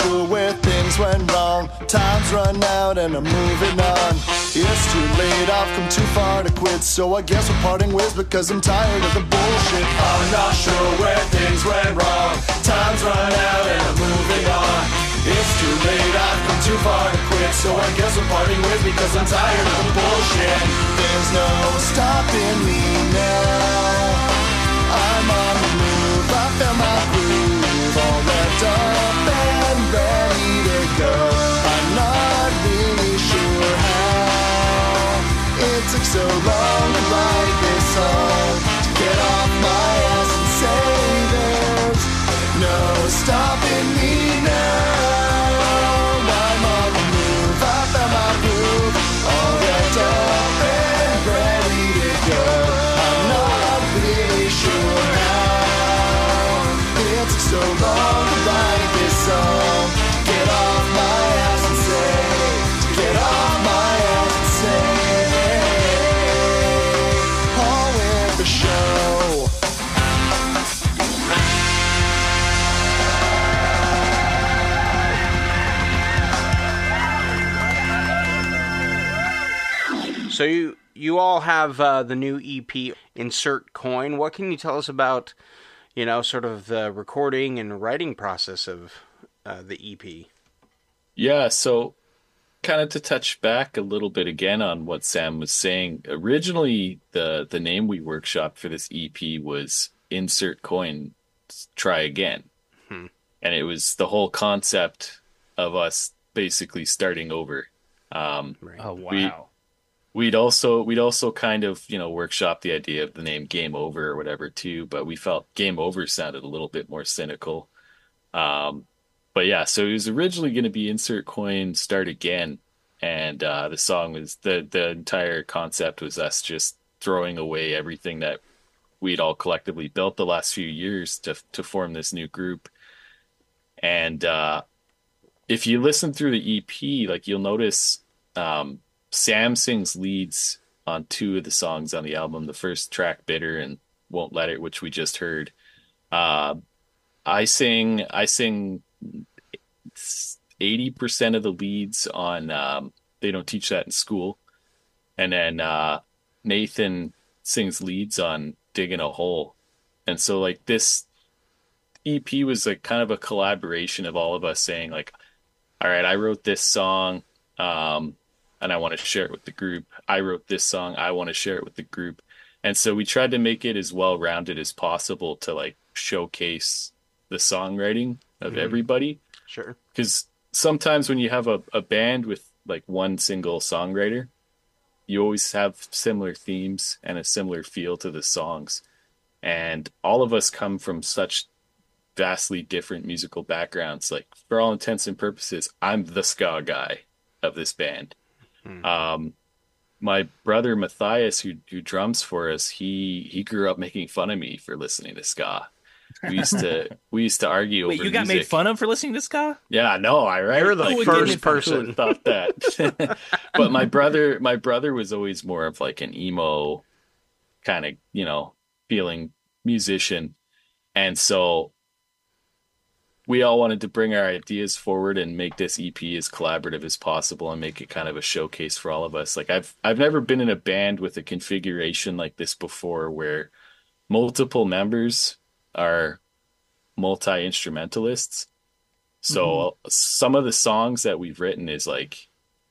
sure where things went wrong. Time's run out and I'm moving on. It's too late, I've come too far to quit, so I guess we're parting ways because I'm tired of the bullshit. I'm not sure where things went wrong. Time's run out and I'm moving on. It's too late, I've come too far to quit, so I guess we're parting ways because I'm tired of the bullshit. There's no stopping me now. I'm on the move, I found my groove, all wrapped up and ready to go. I'm not really sure how it took so long to write this song, to get off my ass and say there's no stopping me now. I'm on the move, I found my groove, all wrapped up and ready to go. I'm not really sure how it took so long to write this song, to get off my ass and say, to get off my ass and say, all with the show. So you all have the new EP, Insert Coin. What can you tell us about, sort of the recording and writing process of the EP? Yeah, so kind of to touch back a little bit again on what Sam was saying. Originally, the name we workshopped for this EP was Insert Coin, Try Again. And it was the whole concept of us basically starting over. Right. Oh, wow. We'd also kind of, workshop the idea of the name Game Over or whatever too, but we felt Game Over sounded a little bit more cynical. But yeah, so it was originally going to be Insert Coin, Start Again. And the song was, the entire concept was us just throwing away everything that we'd all collectively built the last few years to form this new group. And if you listen through the EP, like you'll notice Sam sings leads on two of the songs on the album. The first track, Bitter, and Won't Let It, which we just heard. I sing 80% of the leads on They Don't Teach That in School. And then Nathan sings leads on Digging a Hole. And so like this EP was like kind of a collaboration of all of us saying like, all right, I wrote this song and I want to share it with the group. I wrote this song, I want to share it with the group. And so we tried to make it as well-rounded as possible to like showcase the songwriting of everybody. Sure. Because sometimes when you have a band with like one single songwriter, you always have similar themes and a similar feel to the songs. And all of us come from such vastly different musical backgrounds. Like for all intents and purposes, I'm the ska guy of this band. My brother Matthias, who drums for us, he grew up making fun of me for listening to ska. We used to argue Wait, over you got music. made fun of for listening to ska? Yeah, no, I right. You're the Like, first who person. thought that. But my brother was always more of like an emo kind of, feeling musician. And so we all wanted to bring our ideas forward and make this EP as collaborative as possible and make it kind of a showcase for all of us. Like I've never been in a band with a configuration like this before where multiple members are multi-instrumentalists. So some of the songs that we've written is like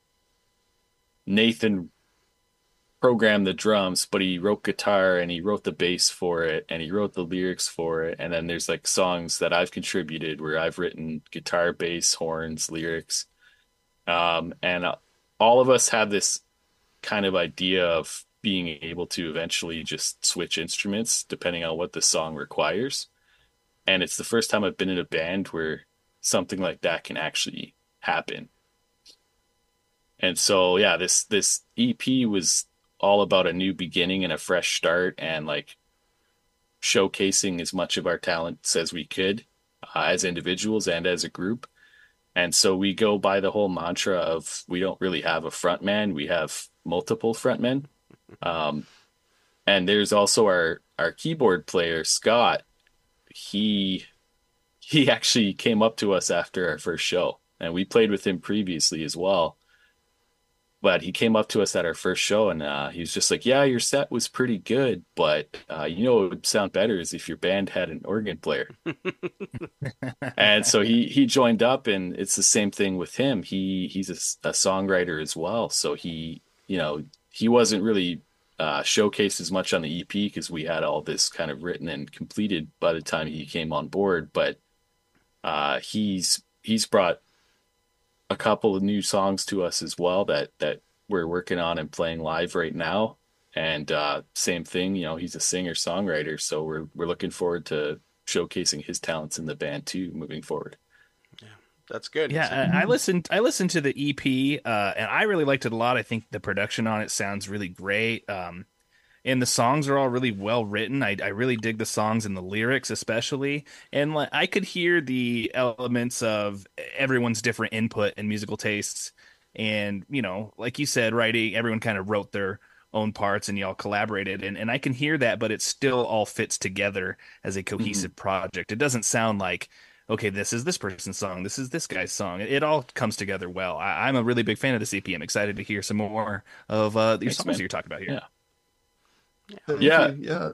Nathan programmed the drums, but he wrote guitar and he wrote the bass for it and he wrote the lyrics for it. And then there's like songs that I've contributed where I've written guitar, bass, horns, lyrics. And all of us have this kind of idea of being able to eventually just switch instruments depending on what the song requires. And it's the first time I've been in a band where something like that can actually happen. And so, yeah, this EP was all about a new beginning and a fresh start and like showcasing as much of our talents as we could as individuals and as a group. And so we go by the whole mantra of we don't really have a front man, we have multiple frontmen. And there's also our keyboard player, Scott. He he actually came up to us after our first show, and we played with him previously as well. But he came up to us at our first show, and he was just like, "Yeah, your set was pretty good, but what would sound better is if your band had an organ player." And so he joined up, and it's the same thing with him. He's a songwriter as well, so he wasn't really showcased as much on the EP because we had all this kind of written and completed by the time he came on board. But he's brought a couple of new songs to us as well that we're working on and playing live right now. And same thing, he's a singer songwriter, so we're looking forward to showcasing his talents in the band too moving forward. That's good. Yeah, I listened to the EP, and I really liked it a lot. I think the production on it sounds really great. And the songs are all really well written. I really dig the songs and the lyrics especially. And I could hear the elements of everyone's different input and musical tastes. And, like you said, writing, everyone kind of wrote their own parts and y'all collaborated. And I can hear that, but it still all fits together as a cohesive project. It doesn't sound like, okay, this is this person's song, this is this guy's song. It all comes together well. I'm a really big fan of the CP. I'm excited to hear some more of your songs you're talking about here. Yeah.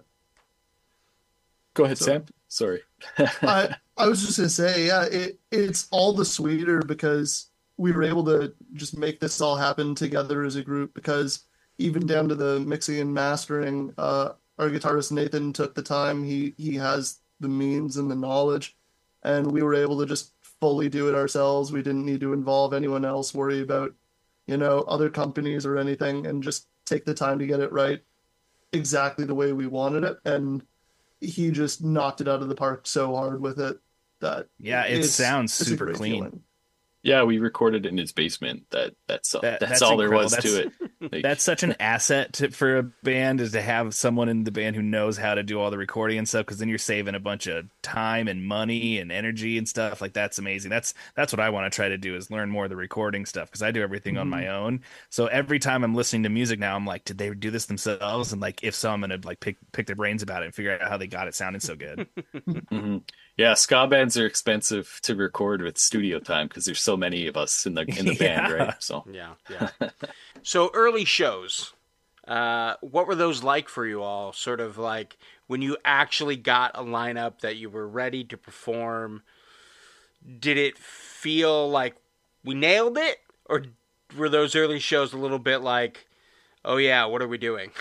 Go ahead, Sam. Sorry. I was just gonna say, yeah, it's all the sweeter because we were able to just make this all happen together as a group. Because even down to the mixing and mastering, our guitarist Nathan took the time. He has the means and the knowledge, and we were able to just fully do it ourselves. We didn't need to involve anyone else, worry about other companies or anything, and just take the time to get it right exactly the way we wanted it. And he just knocked it out of the park so hard with it that it sounds super clean. Feeling. Yeah, we recorded it in his basement. That's all there was to it. That's such an asset for a band, is to have someone in the band who knows how to do all the recording and stuff, because then you're saving a bunch of time and money and energy and stuff. Like, that's amazing. That's what I want to try to do, is learn more of the recording stuff, because I do everything on my own. So every time I'm listening to music now, I'm like, did they do this themselves? And if so, I'm gonna pick their brains about it and figure out how they got it sounding so good. Yeah, ska bands are expensive to record with studio time because there's so many of us in the band, right? So yeah. So early shows, what were those like for you all? Sort of like when you actually got a lineup that you were ready to perform. Did it feel like we nailed it, or were those early shows a little bit like, oh yeah, what are we doing?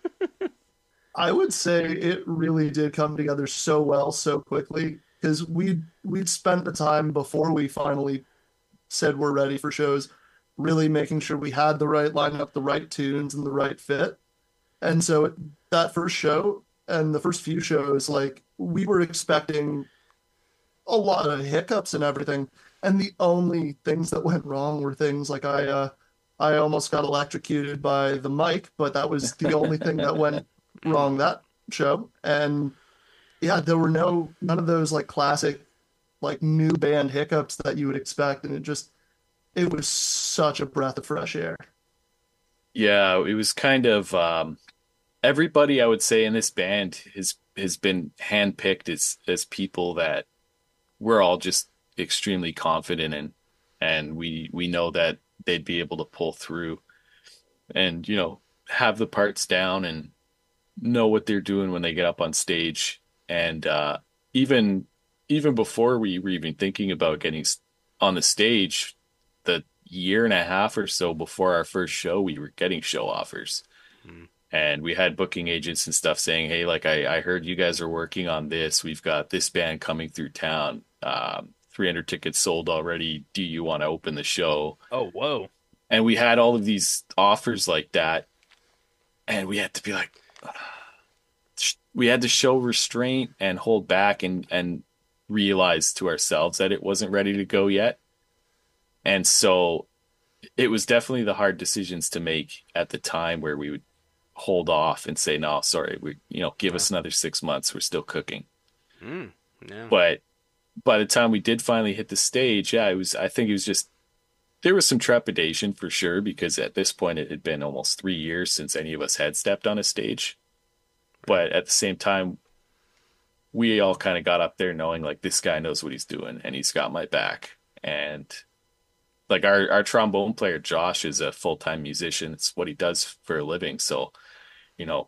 I would say it really did come together so well, so quickly, because we'd spent the time before we finally said we're ready for shows, really making sure we had the right lineup, the right tunes, and the right fit. And so that first show and the first few shows, we were expecting a lot of hiccups and everything. And the only things that went wrong were things like I almost got electrocuted by the mic, but that was the only thing that went wrong that show. And yeah, there were none of those classic new band hiccups that you would expect, and it was such a breath of fresh air. Yeah, it was kind of everybody, I would say, in this band has been handpicked as people that we're all just extremely confident in, and we know that they'd be able to pull through and have the parts down and know what they're doing when they get up on stage. And even before we were even thinking about getting on the stage, the year and a half or so before our first show, we were getting show offers. And we had booking agents and stuff saying, hey, I heard you guys are working on this. We've got this band coming through town. 300 tickets sold already. Do you want to open the show? Oh, whoa. And we had all of these offers like that. And we had to be we had to show restraint and hold back and realize to ourselves that it wasn't ready to go yet. And so it was definitely the hard decisions to make at the time, where we would hold off and say, no, sorry, give us another 6 months. We're still cooking. Yeah. But by the time we did finally hit the stage, I think it was just, there was some trepidation for sure, because at this point it had been almost 3 years since any of us had stepped on a stage. But at the same time, we all kind of got up there knowing like this guy knows what he's doing and he's got my back. And like our trombone player Josh is a full-time musician. It's what he does for a living. So, you know,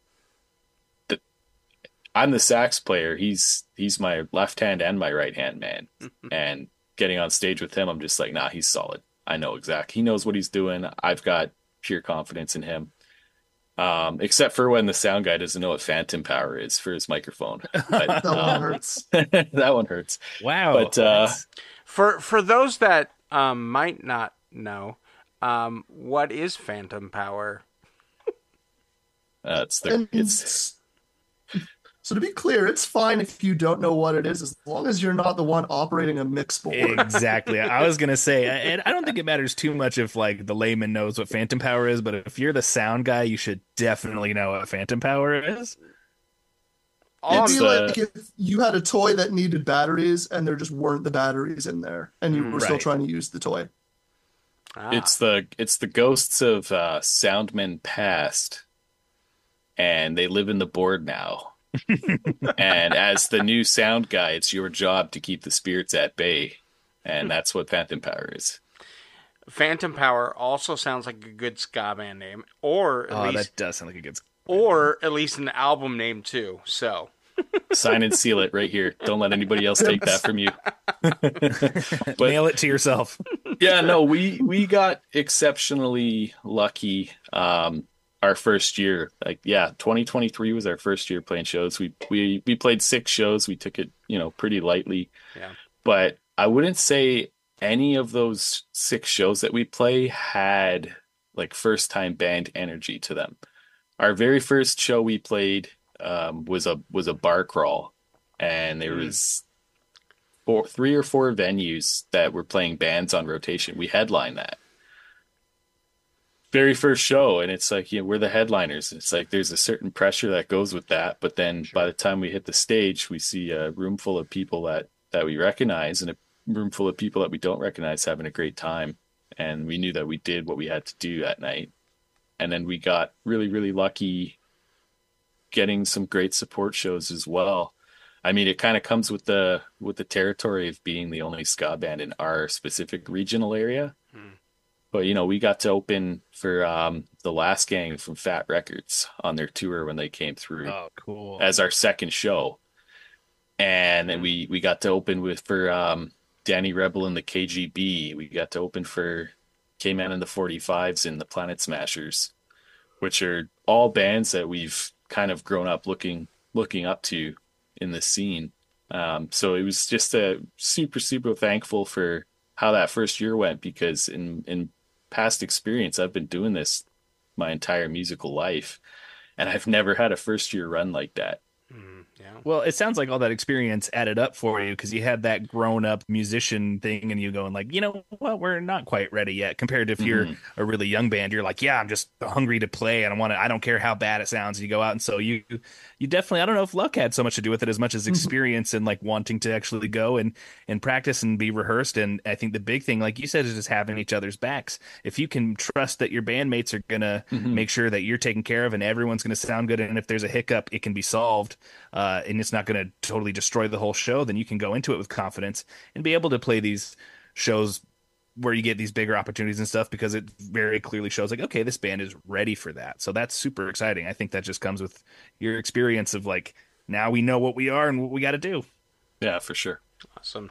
I'm the sax player. He's my left hand and my right hand man. And getting on stage with him, I'm just like, nah, he's solid. I know exactly. He knows what he's doing. I've got pure confidence in him. Except for when the sound guy doesn't know what phantom power is for his microphone. But, That one hurts. that one hurts. Wow. But For those that might not know, what is phantom power? So to be clear, it's fine if you don't know what it is, as long as you're not the one operating a mix board. Exactly. I was gonna say, and I don't think it matters too much if like the layman knows what phantom power is, but if you're the sound guy, you should definitely know what phantom power is. It'd be like if you had a toy that needed batteries and there just weren't the batteries in there, and you were still Right. trying to use the toy. it's the ghosts of soundmen past, and they live in the board now. And as the new sound guy, it's your job to keep the spirits at bay, and that's what phantom power is. Phantom Power also sounds like a good ska band name, or at least, That does sound like a good. or at least an album name too. So Sign and seal it right here. Don't let anybody else take that from you. But Mail it to yourself. yeah, no, we got exceptionally lucky. Our first year, 2023 was our first year playing shows. We played 6 shows. We took it, pretty lightly. yeah, But I wouldn't say any of those 6 shows that we play had like first time band energy to them. Our very first show we played was a bar crawl, and there was 3 or 4 venues that were playing bands on rotation. We headlined that very first show, and it's like, we're the headliners. It's like there's a certain pressure that goes with that, but then by the time we hit the stage, we see a room full of people that we recognize and a room full of people that we don't recognize having a great time, and we knew that we did what we had to do that night. And then we got really, really lucky getting some great support shows as well. I mean, it kind of comes with the territory of being the only ska band in our specific regional area. But, we got to open for the Last Gang from Fat Records on their tour when they came through Oh, cool. as our second show. And then we got to open for Danny Rebel and the KGB. We got to open for K-Man and the 45s and the Planet Smashers, which are all bands that we've kind of grown up looking up to in the scene. So it was just a super, super thankful for how that first year went, because in past experience, I've been doing this my entire musical life, and I've never had a first year run like that. yeah. Well, it sounds like all that experience added up for you, because you had that grown-up musician thing, and you going like, you know what, we're not quite ready yet. Compared to if you're a really young band, you're like, yeah, I'm just hungry to play, and I don't care how bad it sounds. And you go out, and so you definitely, I don't know if luck had so much to do with it as much as experience and like wanting to actually go and practice and be rehearsed. And I think the big thing, like you said, is just having each other's backs. If you can trust that your bandmates are gonna make sure that you're taken care of and everyone's gonna sound good, and if there's a hiccup, it can be solved. And it's not going to totally destroy the whole show, then you can go into it with confidence and be able to play these shows where you get these bigger opportunities and stuff, because it very clearly shows like, okay, this band is ready for that. So that's super exciting. I think that just comes with your experience of like, now we know what we are and what we got to do. Yeah, for sure. Awesome.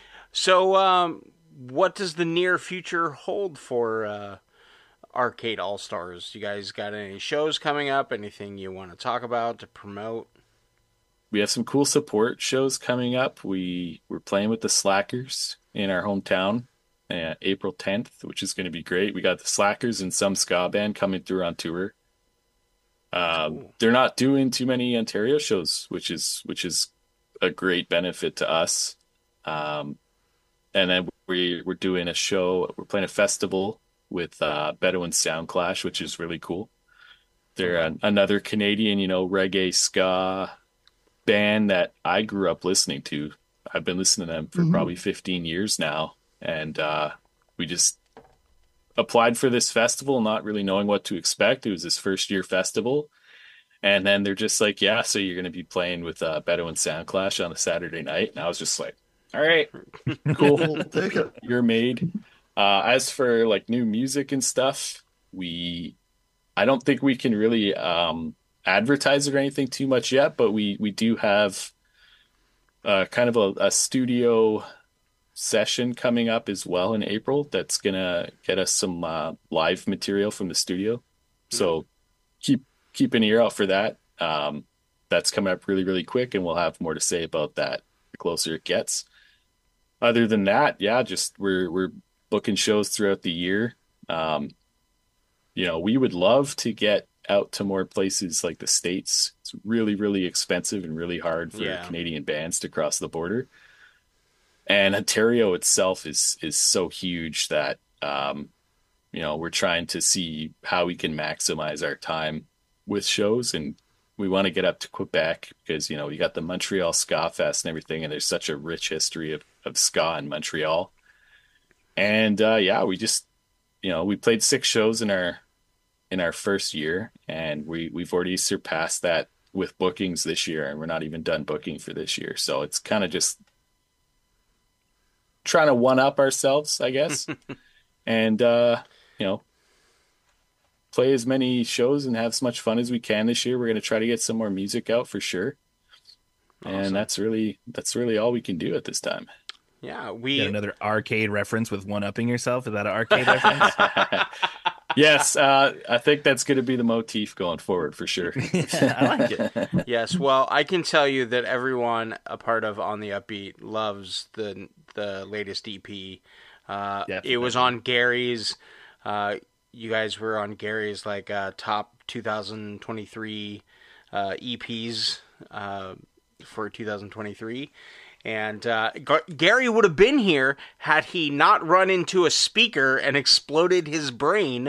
So, what does the near future hold for Arcade All Stars? You guys got any shows coming up? Anything you want to talk about, to promote? We have some cool support shows coming up. We're playing with the Slackers in our hometown, April 10th, which is going to be great. We got the Slackers and some ska band coming through on tour. Cool. They're not doing too many Ontario shows, which is a great benefit to us. And then we're doing a show. We're playing a festival with Bedouin Sound Clash, which is really cool. They're another Canadian, reggae ska band that I grew up listening to. I've been listening to them for probably 15 years now, and we just applied for this festival not really knowing what to expect. It was this first year festival, And then they're just like, yeah, so you're going to be playing with Beto and Soundclash on a Saturday night. And I was just like, all right, cool. We'll take it. You're made. As for like new music and stuff, I don't think we can really advertise it or anything too much yet, but we do have kind of a studio session coming up as well in April that's gonna get us some live material from the studio. So keep an ear out for that. That's coming up really, really quick, and we'll have more to say about that the closer it gets. Other than that, yeah, just we're booking shows throughout the year. We would love to get out to more places like the States. It's really, really expensive and really hard for Canadian bands to cross the border. And Ontario itself is so huge that we're trying to see how we can maximize our time with shows, and we want to get up to Quebec because you got the Montreal Ska Fest and everything, and there's such a rich history of ska in Montreal. And we just we played 6 shows in our first year, and we've already surpassed that with bookings this year, and we're not even done booking for this year. So it's kind of just trying to one up ourselves, I guess. And play as many shows and have as much fun as we can this year. We're going to try to get some more music out for sure. Awesome. And that's really all we can do at this time. Yeah, Got another arcade reference with one-upping yourself. Is that an arcade reference? Yes, I think that's going to be the motif going forward for sure. I like it. Yes, well, I can tell you that everyone a part of On the Upbeat loves the latest EP. It was on Gary's. You guys were on Gary's top 2023 EPs for 2023. And Gary would have been here had he not run into a speaker and exploded his brain.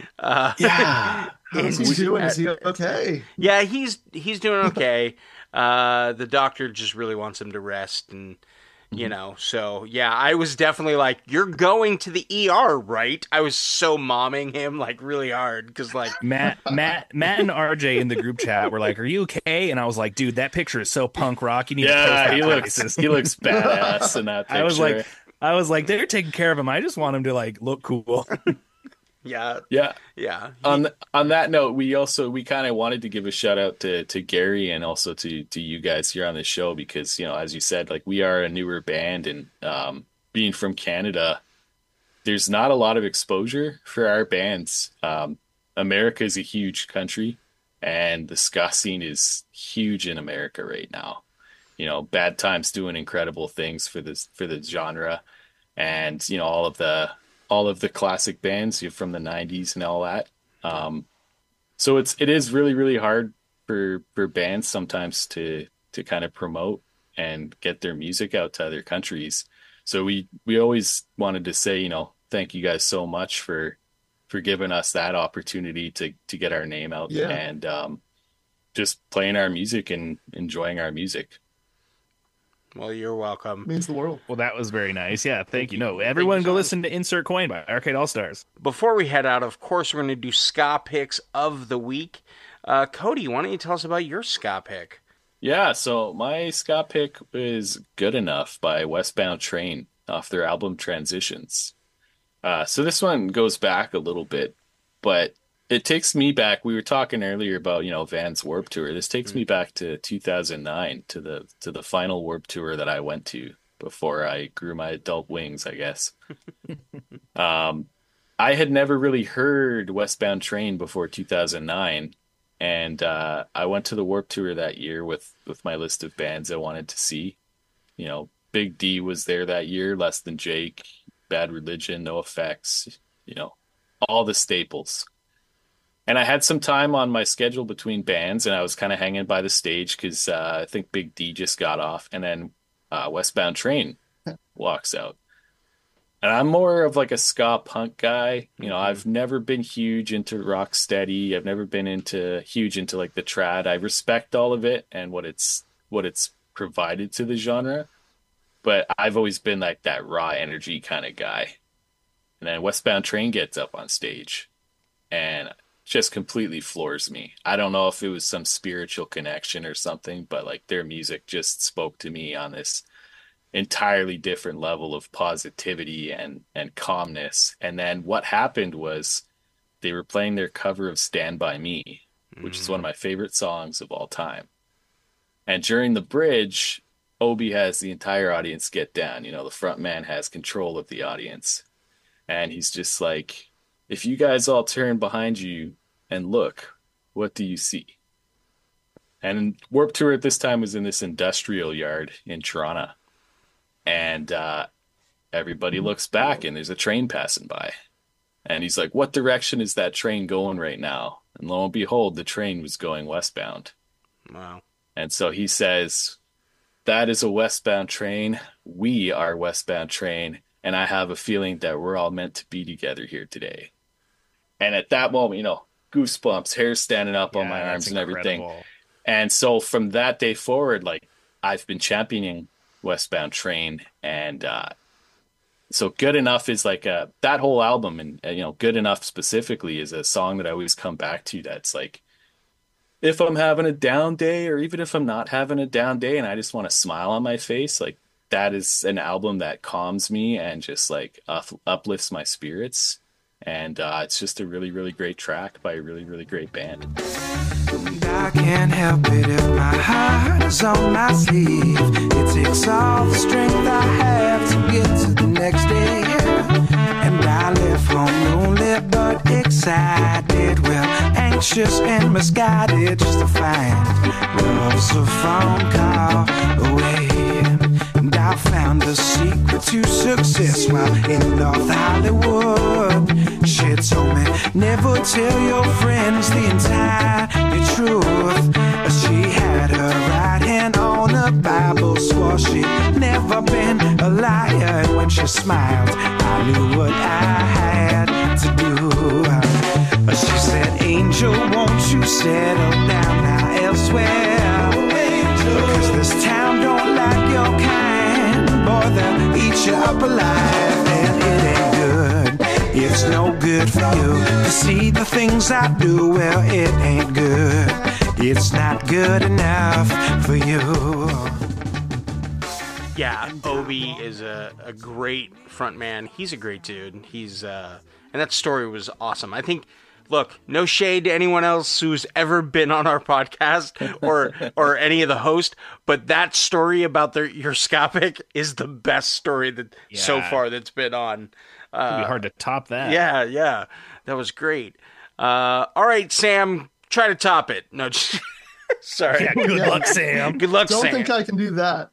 How's he doing? Is he okay? Yeah, he's doing okay. The doctor just really wants him to rest, and so yeah, I was definitely like, "You're going to the ER, right?" I was so momming him really hard because Matt and RJ in the group chat were like, "Are you okay?" And I was like, "Dude, that picture is so punk rock. You need to post that." He looks badass in that picture. I was like, they're taking care of him. I just want him to look cool. Yeah. On that note, we kind of wanted to give a shout out to Gary and also to you guys here on the show because as you said, we are a newer band, and being from Canada, there's not a lot of exposure for our bands. America is a huge country, and the ska scene is huge in America right now. Bad Times doing incredible things for the genre, and all of the classic bands from the 90s and all that. So it is really, really hard for bands sometimes to kind of promote and get their music out to other countries. So we always wanted to say, thank you guys so much for giving us that opportunity to get our name out and just playing our music and enjoying our music. Well, you're welcome. Means the world. Well, that was very nice. Yeah, thank you. No, everyone go listen to Insert Coin by Arcade All-Stars. Before we head out, of course, we're going to do ska picks of the week. Cody, why don't you tell us about your ska pick? Yeah, so my ska pick is Good Enough by Westbound Train off their album Transitions. So this one goes back a little bit, but it takes me back. We were talking earlier about, Van's Warped Tour. This takes me back to 2009 to the final Warped Tour that I went to before I grew my adult wings, I guess. I had never really heard Westbound Train before 2009, and I went to the Warped Tour that year with my list of bands I wanted to see. Big D was there that year, Less Than Jake, Bad Religion, NoFX, all the staples. And I had some time on my schedule between bands, and I was kind of hanging by the stage because I think Big D just got off, and then Westbound Train walks out. And I'm more of a ska punk guy. I've never been huge into Rocksteady. I've never been huge into the trad. I respect all of it and what it's provided to the genre, but I've always been that raw energy kind of guy. And then Westbound Train gets up on stage, and just completely floors me. I don't know if it was some spiritual connection or something, but like their music just spoke to me on this entirely different level of positivity and calmness. And then what happened was they were playing their cover of Stand By Me, which is one of my favorite songs of all time. And during the bridge, Obi has the entire audience get down. You know, the front man has control of the audience. And he's just like, if you guys all turn behind you and look, what do you see? And Warped Tour at this time was in this industrial yard in Toronto. And everybody looks back and there's a train passing by. And he's like, what direction is that train going right now? And lo and behold, the train was going westbound. Wow. And so he says, that is a westbound train. We are a westbound train. And I have a feeling that we're all meant to be together here today. And at that moment, you know, goosebumps, hair standing up on my arms and everything. And so from that day forward, like I've been championing Westbound Train. And so Good Enough is like that whole album. And, you know, Good Enough specifically is a song that I always come back to. That's like, if I'm having a down day, or even if I'm not having a down day and I just want a smile on my face, like that is an album that calms me and just like uplifts my spirits. And it's just a really, really great track by a really, really great band. I can't help it if my heart is on my sleeve. It takes all the strength I have to get to the next day. And I left home lonely but excited, well, anxious and misguided, just to find love's a phone call away. And I found the secret to success while in North Hollywood. She told me, never tell your friends the entire truth. She had her right hand on the Bible, swore she'd never been a liar. And when she smiled, I knew what I had to do. She said, Angel, won't you settle down now elsewhere? Because this town don't like your kind. Boy, they'll eat you up alive, and it ain't good. It's no good for you to see the things I do. Well, it ain't good. It's not good enough for you. Yeah, Obi is a great front man. He's a great dude. He's and that story was awesome. I think, look, no shade to anyone else who's ever been on our podcast or any of the hosts, but that story about your Scopic is the best story that so far that's been on. It'd be hard to top that. Yeah, that was great. All right, Sam, try to top it. No, just sorry. Yeah, good luck, Sam. Good luck, Don't Sam. think I can do that.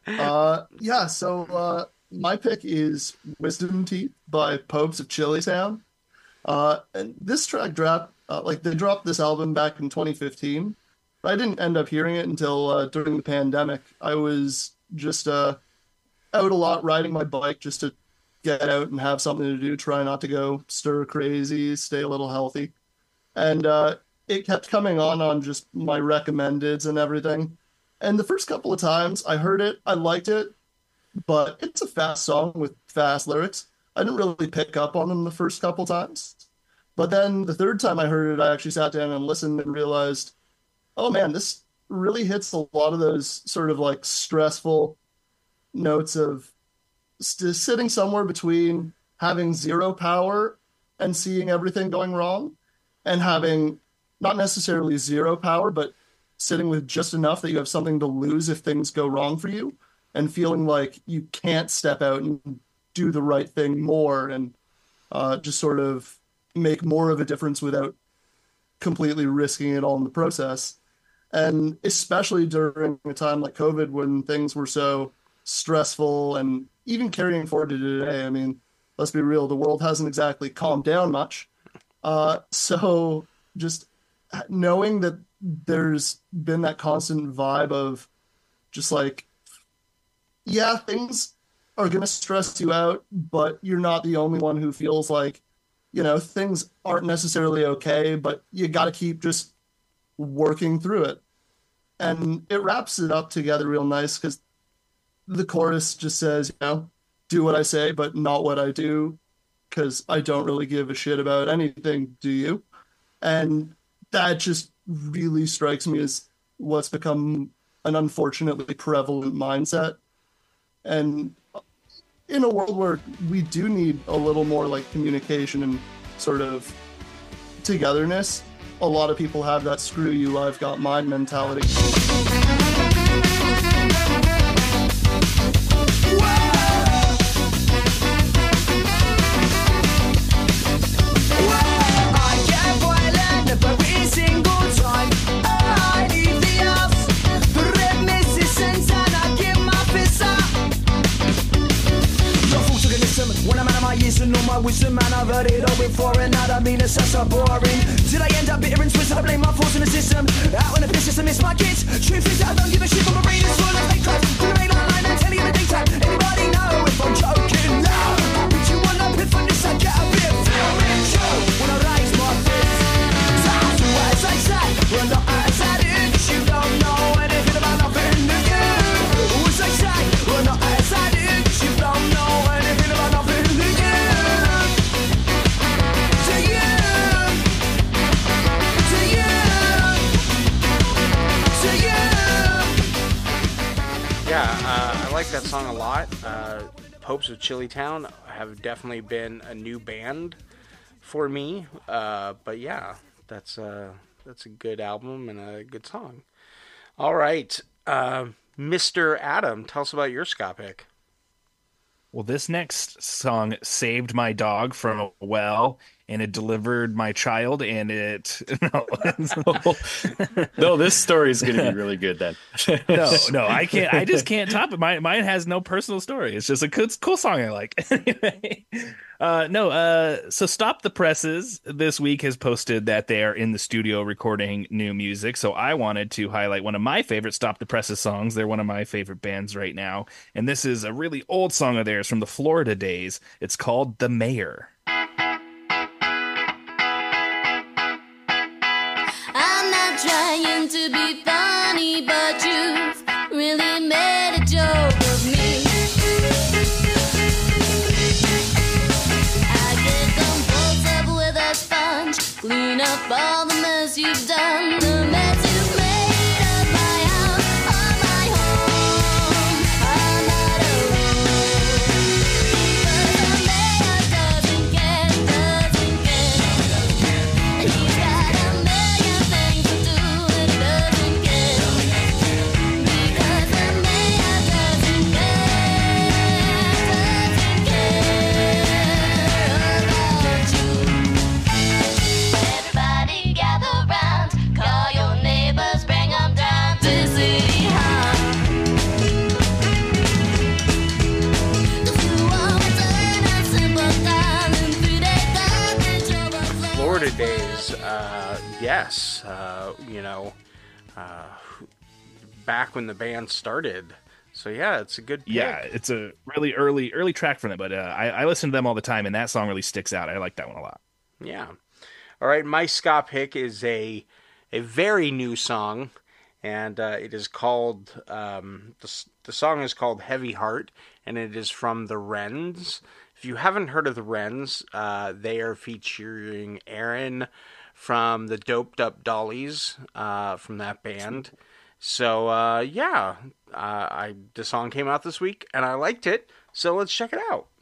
So my pick is Wisdom Teeth by Popes of Chilitown. And this track dropped, they dropped this album back in 2015. But I didn't end up hearing it until during the pandemic. I was just out a lot riding my bike just to get out and have something to do, try not to go stir crazy, stay a little healthy. And it kept coming on just my recommendeds and everything. And the first couple of times I heard it, I liked it, but it's a fast song with fast lyrics. I didn't really pick up on them the first couple times. But then the third time I heard it, I actually sat down and listened and realized, oh man, this really hits a lot of those sort of like stressful notes of sitting somewhere between having zero power and seeing everything going wrong, and having not necessarily zero power, but sitting with just enough that you have something to lose if things go wrong for you, and feeling like you can't step out and do the right thing more and just sort of make more of a difference without completely risking it all in the process. And especially during a time like COVID when things were so stressful, and even carrying forward to today. I mean, let's be real, the world hasn't exactly calmed down much. So just knowing that there's been that constant vibe of just like, yeah, things are going to stress you out, but you're not the only one who feels like, you know, things aren't necessarily okay, but you got to keep just working through it. And it wraps it up together real nice because the chorus just says, you know, do what I say, but not what I do, because I don't really give a shit about anything, do you? And that just really strikes me as what's become an unfortunately prevalent mindset. And in a world where we do need a little more like communication and sort of togetherness, a lot of people have that screw you, I've got mine mentality. And all my wisdom, man, I've heard it all before, and I don't mean it's so boring. Did I end up bitter and twisted? I blame my faults in the system. Out in the business, I miss my kids. Truth is, I don't give a shit, but my brain is full of fake crap. Gonna rain online and tell you the daytime. Anybody know if I'm joking? No! But you want to pit from this, I get a bit feeling true. When I raise my fist, that's the words I say. We're not as addicts, you don't know anything about nothing to you. As I say, we're not as addicts, you don't know anything about nothing to you. I like that song a lot. Popes of Chillytown have definitely been a new band for me. But yeah, that's a good album and a good song. All right, Mr. Adam, tell us about your ska pick. Well, this next song saved my dog from a well, and it delivered my child, and it... No, this story is going to be really good then. No, I can't. I just can't top it. Mine has no personal story. It's just a cool song I like. Anyway, so Stop the Presses this week has posted that they are in the studio recording new music. So I wanted to highlight one of my favorite Stop the Presses songs. They're one of my favorite bands right now, and this is a really old song of theirs from the Florida days. It's called "The Mayor." I'm not trying to be funny, but you've really made a joke of me. I get compulsive with a sponge, clean up all the mess you've done, the mess you've made of my house or my home. I'm not alone, but the mayor doesn't care. He's got a million things to do and he doesn't care, because the mayor doesn't care about you. Everybody gather round, call your neighbors, bring them down to City Hall. Florida days, yes, back when the band started. So yeah, it's a good pick. Yeah, it's a really early track from them, but I listen to them all the time, and that song really sticks out. I like that one a lot. Yeah. All right, my ska pick is a very new song, and it is called the song is called Heavy Heart, and it is from the Wrens. If you haven't heard of the Wrens, they are featuring Aaron from the Doped Up Dollies from that band. So the song came out this week, and I liked it. So let's check it out.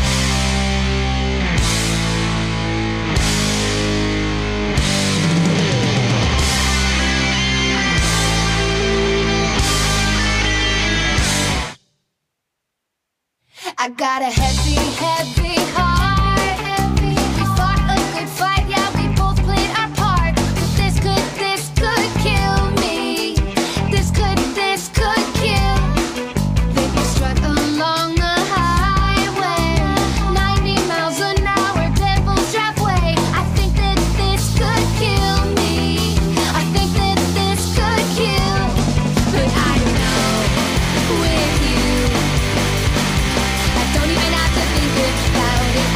I got a heavy heart. We fought a good fight, yeah, we both played our part. But this could kill me. This could kill. Then we struck along the highway, 90 miles an hour, devil's driveway. I think that this could kill me. I think that this could kill. But I know with you, I don't even have to think about it.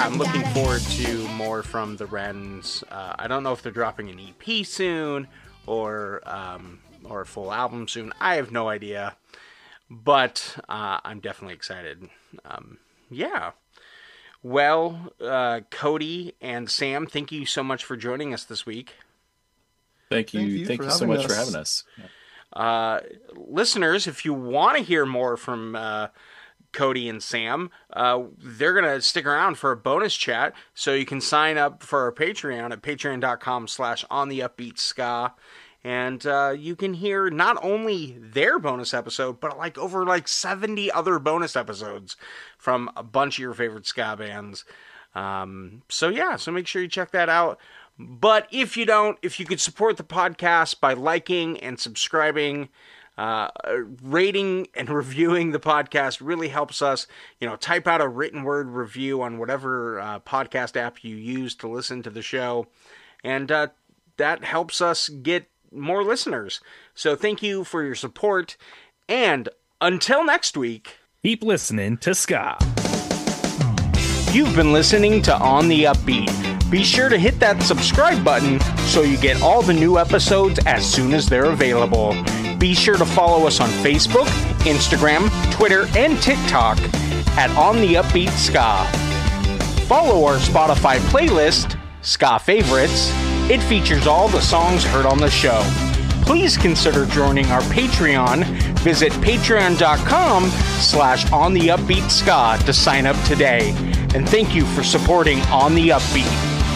I'm looking forward to more from the Wrens. I don't know if they're dropping an EP soon or a full album soon. I have no idea, but I'm definitely excited. Yeah. Well, Cody and Sam, thank you so much for joining us this week. Thank you so much for having us. Listeners, if you want to hear more from Cody and Sam, they're going to stick around for a bonus chat, so you can sign up for our Patreon at patreon.com/ontheupbeatska. And you can hear not only their bonus episode, but over 70 other bonus episodes from a bunch of your favorite ska bands. So make sure you check that out. But if you could support the podcast by liking and subscribing, rating and reviewing the podcast really helps us. Type out a written word review on whatever podcast app you use to listen to the show. And that helps us get more listeners. So thank you for your support, and until next week, keep listening to ska. You've been listening to On the Upbeat. Be sure to hit that subscribe button so you get all the new episodes as soon as they're available. Be sure to follow us on Facebook, Instagram, Twitter, and TikTok at On the Upbeat Ska. Follow our Spotify playlist, Ska Favorites. It features all the songs heard on the show. Please consider joining our Patreon. Visit patreon.com/ontheupbeatska to sign up today. And thank you for supporting On the Upbeat.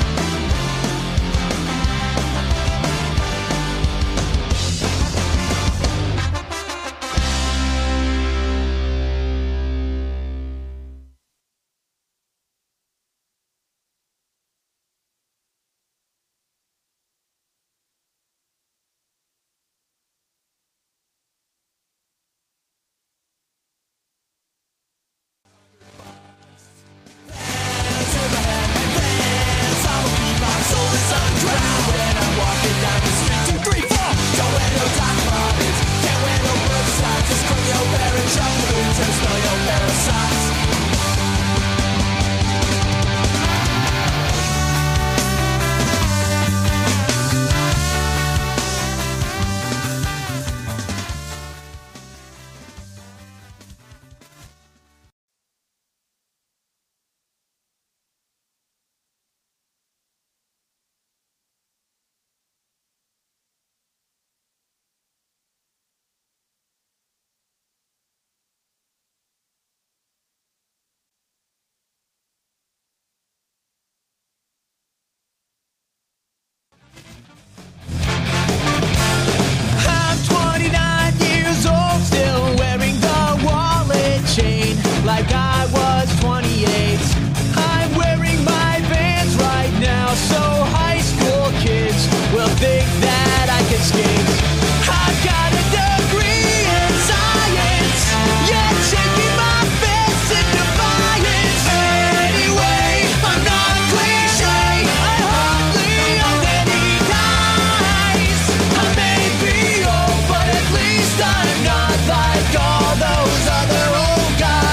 Like I was 28. I'm wearing my Vans right now, so high school kids will think that I can skate. I've got a degree in science, yet shaking my fist in defiance. Anyway, I'm not cliche, I hardly own any ties. I may be old, but at least I'm not like all those other old guys.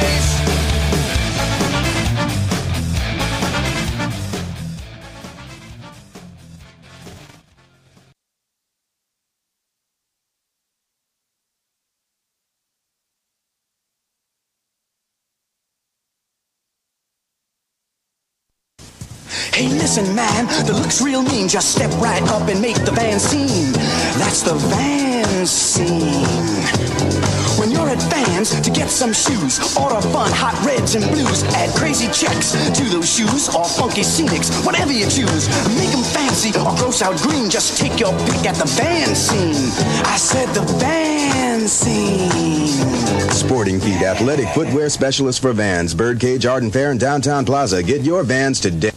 Hey, listen, man, the look's real mean. Just step right up and make the van scene. That's the van scene. When you're at Vans to get some shoes, order fun, hot reds and blues. Add crazy checks to those shoes or funky scenics, whatever you choose. Make them fancy or gross out green. Just take your pick at the van scene. I said the van scene. Sporting Feet, athletic footwear specialist for Vans. Birdcage, Arden Fair, and Downtown Plaza. Get your Vans today.